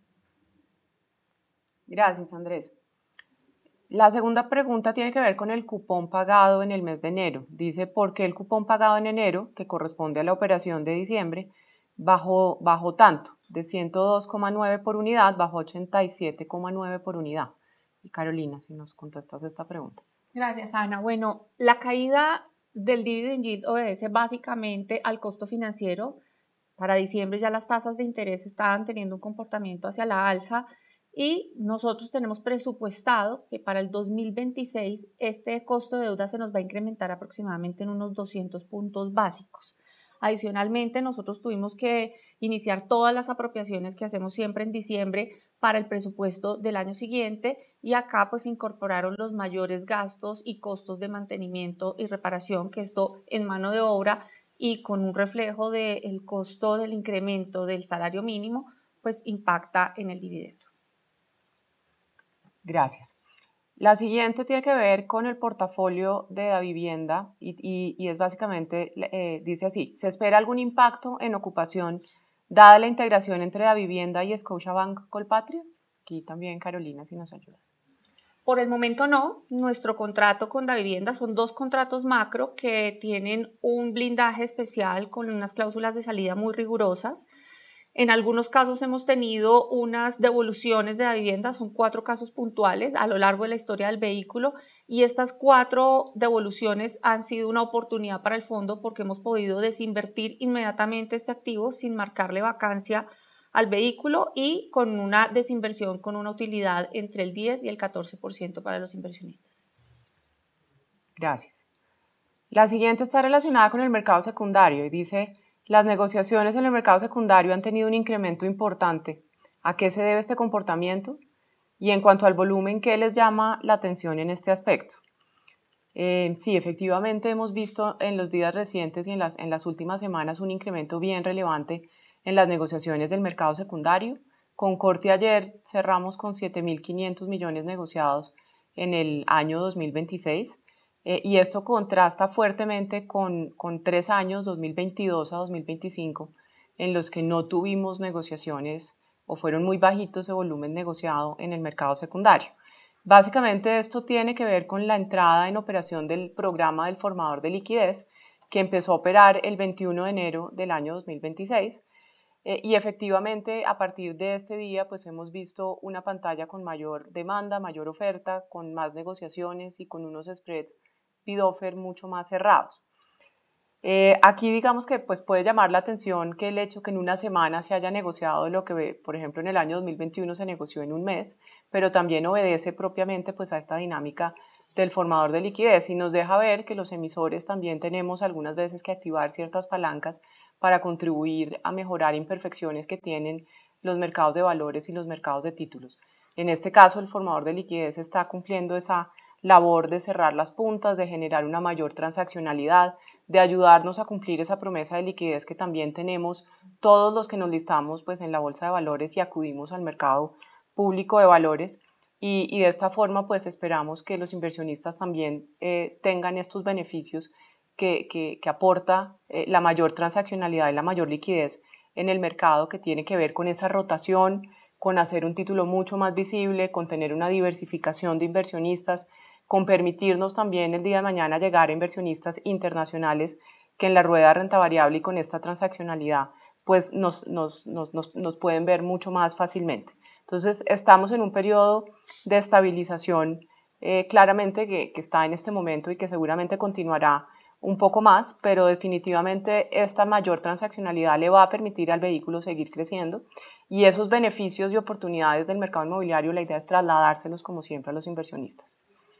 Gracias, Andrés. La segunda pregunta tiene que ver con el cupón pagado en el mes de enero. Dice, ¿por qué el cupón pagado en enero, que corresponde a la operación de diciembre, bajó, bajó tanto? De ciento dos coma nueve por unidad, bajó ochenta y siete coma nueve por unidad. Y Carolina, si nos contestas esta pregunta. Gracias, Ana. Bueno, la caída del dividend yield obedece básicamente al costo financiero. Para diciembre ya las tasas de interés estaban teniendo un comportamiento hacia la alza y nosotros tenemos presupuestado que para el dos mil veintiséis este costo de deuda se nos va a incrementar aproximadamente en unos doscientos puntos básicos. Adicionalmente, nosotros tuvimos que iniciar todas las apropiaciones que hacemos siempre en diciembre para el presupuesto del año siguiente y acá pues incorporaron los mayores gastos y costos de mantenimiento y reparación, que esto en mano de obra y con un reflejo del costo del incremento del salario mínimo, pues impacta en el dividendo. Gracias. La siguiente tiene que ver con el portafolio de Davivienda y, y, y es básicamente, eh, dice así, ¿se espera algún impacto en ocupación dada la integración entre Davivienda y Scotiabank Colpatria? Aquí también, Carolina, si nos ayudas. Por el momento no, nuestro contrato con Davivienda son dos contratos macro que tienen un blindaje especial con unas cláusulas de salida muy rigurosas. En algunos casos hemos tenido unas devoluciones de Davivienda, son cuatro casos puntuales a lo largo de la historia del vehículo y estas cuatro devoluciones han sido una oportunidad para el fondo porque hemos podido desinvertir inmediatamente este activo sin marcarle vacancia al vehículo y con una desinversión con una utilidad entre el diez y el catorce por ciento para los inversionistas. Gracias. La siguiente está relacionada con el mercado secundario y dice, las negociaciones en el mercado secundario han tenido un incremento importante. ¿A qué se debe este comportamiento? Y en cuanto al volumen, ¿qué les llama la atención en este aspecto? Eh, sí, efectivamente hemos visto en los días recientes y en las, en las últimas semanas un incremento bien relevante en las negociaciones del mercado secundario. Con corte ayer cerramos con siete mil quinientos millones negociados en el año dos mil veintiséis. Eh, y esto contrasta fuertemente con, con tres años, dos mil veintidós a dos mil veinticinco, en los que no tuvimos negociaciones o fueron muy bajitos de volumen negociado en el mercado secundario. Básicamente esto tiene que ver con la entrada en operación del programa del formador de liquidez que empezó a operar el veintiuno de enero del año dos mil veintiséis eh, y efectivamente a partir de este día pues hemos visto una pantalla con mayor demanda, mayor oferta, con más negociaciones y con unos spreads bid-offer mucho más cerrados. Eh, aquí digamos que pues, puede llamar la atención que el hecho que en una semana se haya negociado lo que, por ejemplo, en el año dos mil veintiuno se negoció en un mes, pero también obedece propiamente pues, a esta dinámica del formador de liquidez y nos deja ver que los emisores también tenemos algunas veces que activar ciertas palancas para contribuir a mejorar imperfecciones que tienen los mercados de valores y los mercados de títulos. En este caso, el formador de liquidez está cumpliendo esa labor de cerrar las puntas, de generar una mayor transaccionalidad, de ayudarnos a cumplir esa promesa de liquidez que también tenemos todos los que nos listamos pues, en la bolsa de valores y acudimos al mercado público de valores y, y de esta forma pues, esperamos que los inversionistas también eh, tengan estos beneficios que, que, que aporta eh, la mayor transaccionalidad y la mayor liquidez en el mercado que tiene que ver con esa rotación, con hacer un título mucho más visible, con tener una diversificación de inversionistas, con permitirnos también el día de mañana llegar a inversionistas internacionales que en la rueda de renta variable y con esta transaccionalidad pues nos, nos, nos, nos, nos pueden ver mucho más fácilmente. Entonces estamos en un periodo de estabilización eh, claramente que, que está en este momento y que seguramente continuará un poco más, pero definitivamente esta mayor transaccionalidad le va a permitir al vehículo seguir creciendo y esos beneficios y oportunidades del mercado inmobiliario, la idea es trasladárselos como siempre a los inversionistas.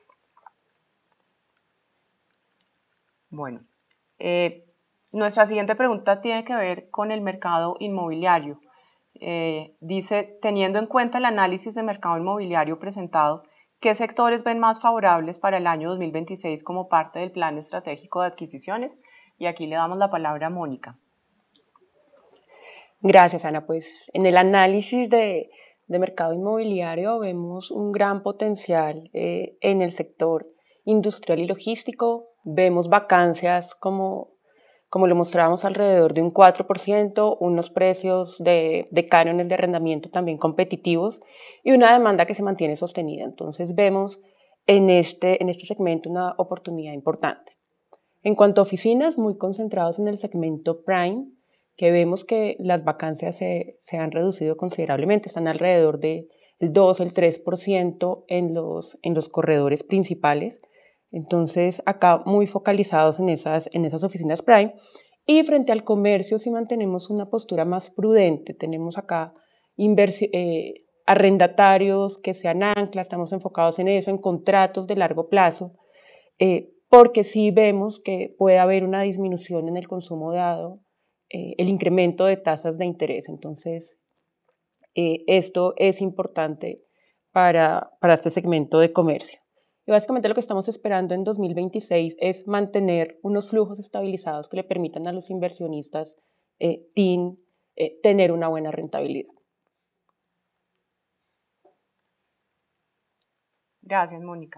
Bueno, eh, nuestra siguiente pregunta tiene que ver con el mercado inmobiliario. Eh, dice, teniendo en cuenta el análisis de mercado inmobiliario presentado, ¿qué sectores ven más favorables para el año dos mil veintiséis como parte del plan estratégico de adquisiciones? Y aquí le damos la palabra a Mónica. Gracias, Ana. Pues en el análisis de, de mercado inmobiliario vemos un gran potencial eh, en el sector industrial y logístico. Vemos vacancias como, como lo mostrábamos alrededor de un cuatro por ciento, unos precios de, de cánones de arrendamiento también competitivos y una demanda que se mantiene sostenida. Entonces vemos en este, en este segmento una oportunidad importante. En cuanto a oficinas, muy concentrados en el segmento Prime, que vemos que las vacancias se, se han reducido considerablemente, están alrededor del dos, el tres por ciento en los, en los corredores principales. Entonces, acá muy focalizados en esas, en esas oficinas Prime. Y frente al comercio, si mantenemos una postura más prudente, tenemos acá eh, arrendatarios que sean anclas, estamos enfocados en eso, en contratos de largo plazo, eh, porque sí vemos que puede haber una disminución en el consumo dado eh, el incremento de tasas de interés. Entonces, eh, esto es importante para, para este segmento de comercio. Y básicamente lo que estamos esperando en dos mil veintiséis es mantener unos flujos estabilizados que le permitan a los inversionistas eh, T I N eh, tener una buena rentabilidad. Gracias, Mónica.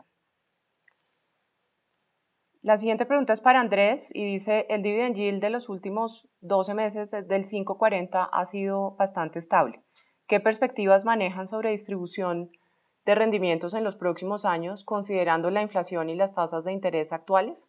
La siguiente pregunta es para Andrés y dice, el dividend yield de los últimos doce meses del cinco punto cuarenta ha sido bastante estable. ¿Qué perspectivas manejan sobre distribución de rendimientos en los próximos años, considerando la inflación y las tasas de interés actuales?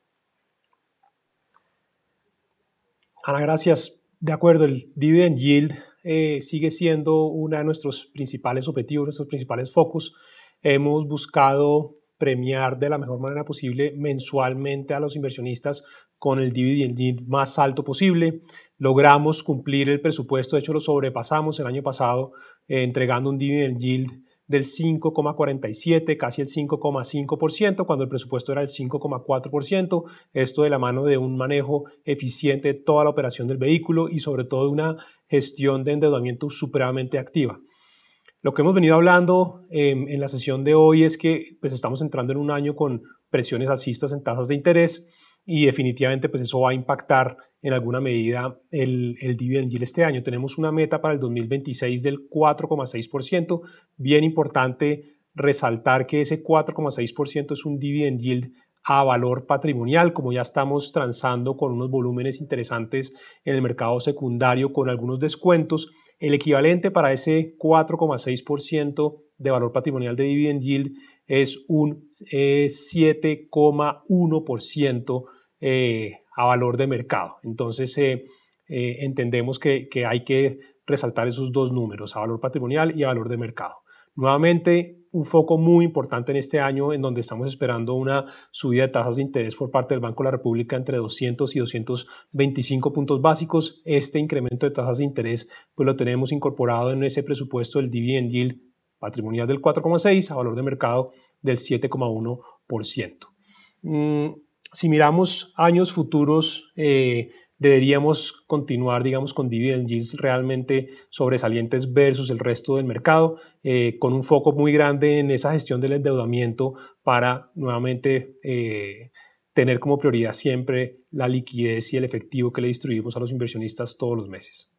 Ana, gracias. De acuerdo, el dividend yield eh, sigue siendo uno de nuestros principales objetivos, nuestros principales focos. Hemos buscado premiar de la mejor manera posible mensualmente a los inversionistas con el dividend yield más alto posible. Logramos cumplir el presupuesto, de hecho lo sobrepasamos el año pasado, eh, entregando un dividend yield del cinco coma cuarenta y siete, casi el cinco coma cinco por ciento, cuando el presupuesto era el cinco coma cuatro por ciento. Esto de la mano de un manejo eficiente de toda la operación del vehículo y sobre todo de una gestión de endeudamiento supremamente activa. Lo que hemos venido hablando eh, en la sesión de hoy es que pues, estamos entrando en un año con presiones alcistas en tasas de interés y definitivamente pues, eso va a impactar en alguna medida el, el dividend yield este año. Tenemos una meta para el dos mil veintiséis del cuatro coma seis por ciento. Bien importante resaltar que ese cuatro coma seis por ciento es un dividend yield a valor patrimonial, como ya estamos transando con unos volúmenes interesantes en el mercado secundario con algunos descuentos. El equivalente para ese cuatro coma seis por ciento de valor patrimonial de dividend yield es un eh, siete coma uno por ciento eh, a valor de mercado. Entonces eh, eh, entendemos que, que hay que resaltar esos dos números, a valor patrimonial y a valor de mercado. Nuevamente, un foco muy importante en este año en donde estamos esperando una subida de tasas de interés por parte del Banco de la República entre doscientos y doscientos veinticinco puntos básicos. Este incremento de tasas de interés pues lo tenemos incorporado en ese presupuesto del dividend yield patrimonial del cuatro coma seis, a valor de mercado del siete coma uno por ciento. Mm, si miramos años futuros, eh, deberíamos continuar, digamos, con dividend yields realmente sobresalientes versus el resto del mercado, eh, con un foco muy grande en esa gestión del endeudamiento para nuevamente eh, tener como prioridad siempre la liquidez y el efectivo que le distribuimos a los inversionistas todos los meses.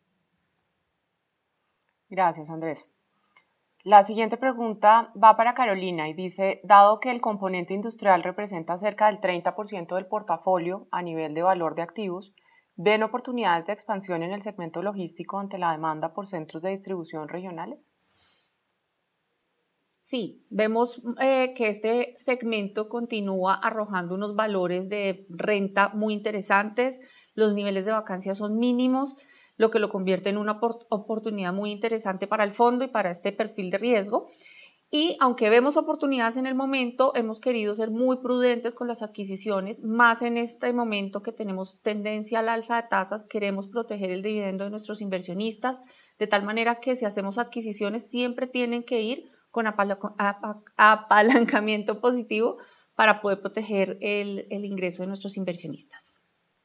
Gracias, Andrés. La siguiente pregunta va para Carolina y dice, dado que el componente industrial representa cerca del treinta por ciento del portafolio a nivel de valor de activos, ¿ven oportunidades de expansión en el segmento logístico ante la demanda por centros de distribución regionales? Sí, vemos eh, que este segmento continúa arrojando unos valores de renta muy interesantes, los niveles de vacancia son mínimos, lo que lo convierte en una oportunidad muy interesante para el fondo y para este perfil de riesgo. Y aunque vemos oportunidades en el momento, hemos querido ser muy prudentes con las adquisiciones, más en este momento que tenemos tendencia al alza de tasas, queremos proteger el dividendo de nuestros inversionistas, de tal manera que si hacemos adquisiciones siempre tienen que ir con apalancamiento positivo para poder proteger el, el ingreso de nuestros inversionistas.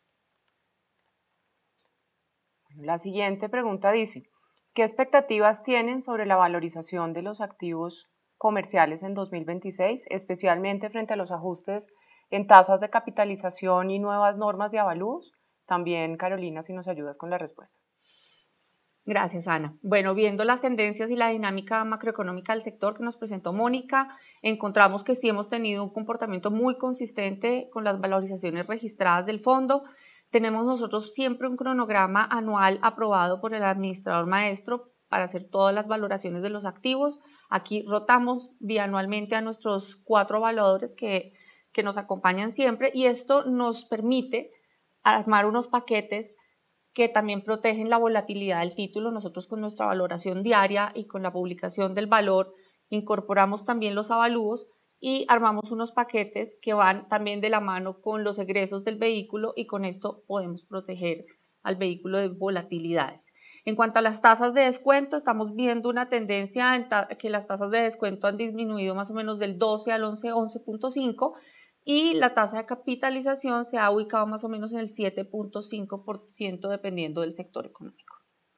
La siguiente pregunta dice, ¿qué expectativas tienen sobre la valorización de los activos comerciales en dos mil veintiséis, especialmente frente a los ajustes en tasas de capitalización y nuevas normas de avalúos? También, Carolina, si nos ayudas con la respuesta. Gracias, Ana. Bueno, viendo las tendencias y la dinámica macroeconómica del sector que nos presentó Mónica, encontramos que sí hemos tenido un comportamiento muy consistente con las valorizaciones registradas del fondo. Tenemos nosotros siempre un cronograma anual aprobado por el administrador maestro para hacer todas las valoraciones de los activos. Aquí rotamos bianualmente a nuestros cuatro evaluadores que, que nos acompañan siempre y esto nos permite armar unos paquetes que también protegen la volatilidad del título. Nosotros con nuestra valoración diaria y con la publicación del valor incorporamos también los avalúos y armamos unos paquetes que van también de la mano con los egresos del vehículo y con esto podemos proteger al vehículo de volatilidades. En cuanto a las tasas de descuento, estamos viendo una tendencia en que las tasas de descuento han disminuido más o menos del doce al once, once punto cinco y la tasa de capitalización se ha ubicado más o menos en el siete punto cinco por ciento dependiendo del sector económico.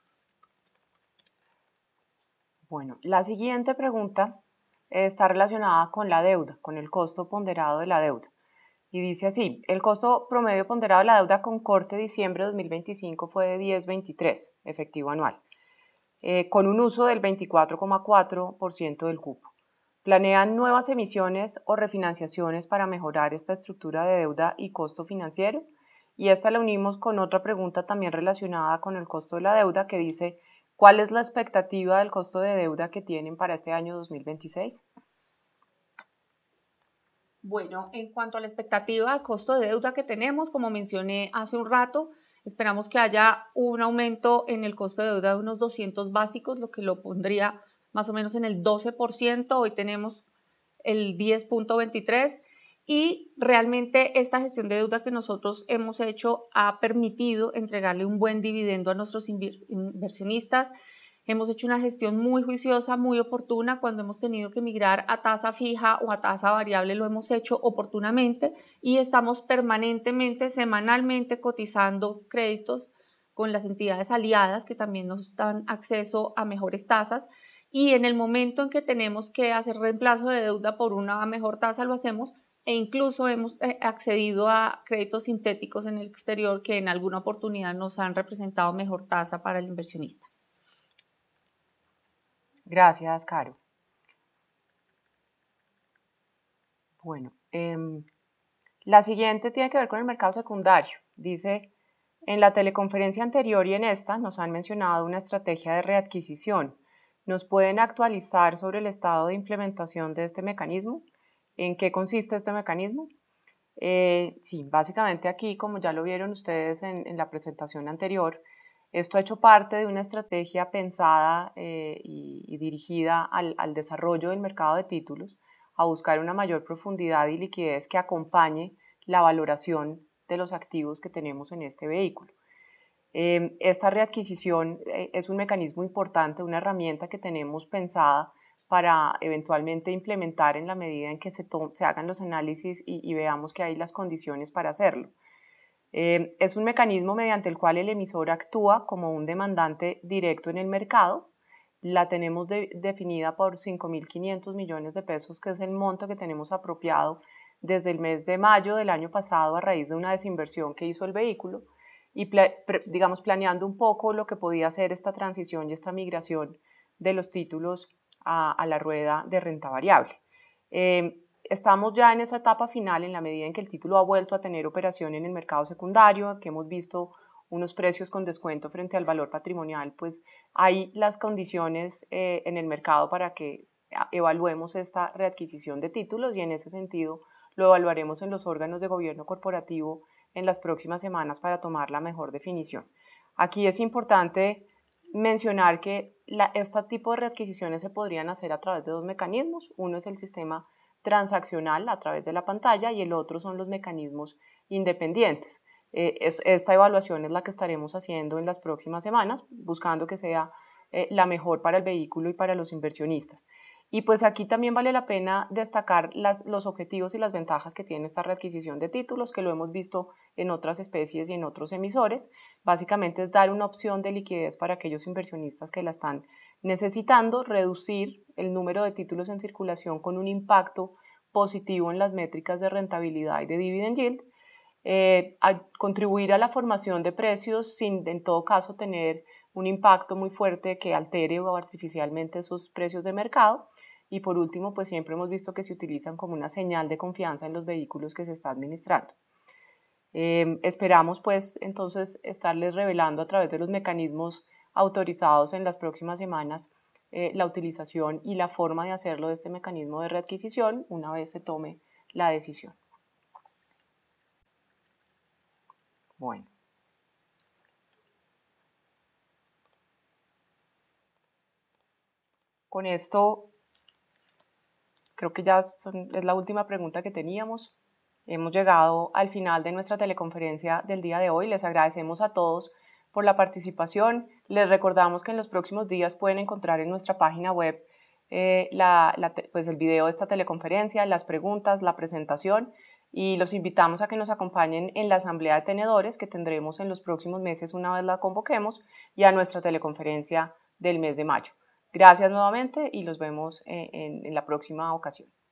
Bueno, la siguiente pregunta está relacionada con la deuda, con el costo ponderado de la deuda. Y dice así, el costo promedio ponderado de la deuda con corte diciembre de dos mil veinticinco fue de diez punto veintitrés efectivo anual, eh, con un uso del veinticuatro coma cuatro por ciento del cupo. ¿Planean nuevas emisiones o refinanciaciones para mejorar esta estructura de deuda y costo financiero? Y esta la unimos con otra pregunta también relacionada con el costo de la deuda que dice, ¿cuál es la expectativa del costo de deuda que tienen para este año dos mil veintiséis? Bueno, en cuanto a la expectativa de costo de deuda que tenemos, como mencioné hace un rato, esperamos que haya un aumento en el costo de deuda de unos doscientos básicos, lo que lo pondría más o menos en el doce por ciento. Hoy tenemos el diez punto veintitrés y realmente esta gestión de deuda que nosotros hemos hecho ha permitido entregarle un buen dividendo a nuestros inversionistas. Hemos hecho una gestión muy juiciosa, muy oportuna. Cuando hemos tenido que migrar a tasa fija o a tasa variable, lo hemos hecho oportunamente y estamos permanentemente, semanalmente cotizando créditos con las entidades aliadas que también nos dan acceso a mejores tasas. Y en el momento en que tenemos que hacer reemplazo de deuda por una mejor tasa, lo hacemos e incluso hemos accedido a créditos sintéticos en el exterior que en alguna oportunidad nos han representado mejor tasa para el inversionista. Gracias, Caro. Bueno, eh, la siguiente tiene que ver con el mercado secundario. Dice, en la teleconferencia anterior y en esta nos han mencionado una estrategia de readquisición. ¿Nos pueden actualizar sobre el estado de implementación de este mecanismo? ¿En qué consiste este mecanismo? Eh, sí, básicamente aquí, como ya lo vieron ustedes en, en la presentación anterior, esto ha hecho parte de una estrategia pensada eh, y, y dirigida al, al desarrollo del mercado de títulos, a buscar una mayor profundidad y liquidez que acompañe la valoración de los activos que tenemos en este vehículo. Eh, esta readquisición eh, es un mecanismo importante, una herramienta que tenemos pensada para eventualmente implementar en la medida en que se, se hagan los análisis y, y veamos que hay las condiciones para hacerlo. Eh, es un mecanismo mediante el cual el emisor actúa como un demandante directo en el mercado. La tenemos de, definida por cinco mil quinientos millones de pesos, que es el monto que tenemos apropiado desde el mes de mayo del año pasado a raíz de una desinversión que hizo el vehículo y digamos planeando un poco lo que podía ser esta transición y esta migración de los títulos a, a la rueda de renta variable. Eh, Estamos ya en esa etapa final en la medida en que el título ha vuelto a tener operación en el mercado secundario, que hemos visto unos precios con descuento frente al valor patrimonial, pues hay las condiciones eh, en el mercado para que evaluemos esta readquisición de títulos y en ese sentido lo evaluaremos en los órganos de gobierno corporativo en las próximas semanas para tomar la mejor definición. Aquí es importante mencionar que la, este tipo de readquisiciones se podrían hacer a través de dos mecanismos. Uno es el sistema transaccional a través de la pantalla y el otro son los mecanismos independientes. Eh, es, esta evaluación es la que estaremos haciendo en las próximas semanas, buscando que sea eh, la mejor para el vehículo y para los inversionistas. Y pues aquí también vale la pena destacar las, los objetivos y las ventajas que tiene esta readquisición de títulos, que lo hemos visto en otras especies y en otros emisores. Básicamente es dar una opción de liquidez para aquellos inversionistas que la están necesitando, reducir el número de títulos en circulación con un impacto positivo en las métricas de rentabilidad y de dividend yield, eh, a contribuir a la formación de precios sin en todo caso tener un impacto muy fuerte que altere o artificialmente esos precios de mercado. Y por último, pues siempre hemos visto que se utilizan como una señal de confianza en los vehículos que se está administrando. Eh, esperamos pues entonces estarles revelando a través de los mecanismos autorizados en las próximas semanas eh, la utilización y la forma de hacerlo de este mecanismo de readquisición una vez se tome la decisión. Bueno. Con esto, creo que ya son, es la última pregunta que teníamos. Hemos llegado al final de nuestra teleconferencia del día de hoy. Les agradecemos a todos por la participación. Les recordamos que en los próximos días pueden encontrar en nuestra página web eh, la, la, pues el video de esta teleconferencia, las preguntas, la presentación, y los invitamos a que nos acompañen en la asamblea de tenedores que tendremos en los próximos meses una vez la convoquemos y a nuestra teleconferencia del mes de mayo. Gracias nuevamente y los vemos en, en la próxima ocasión.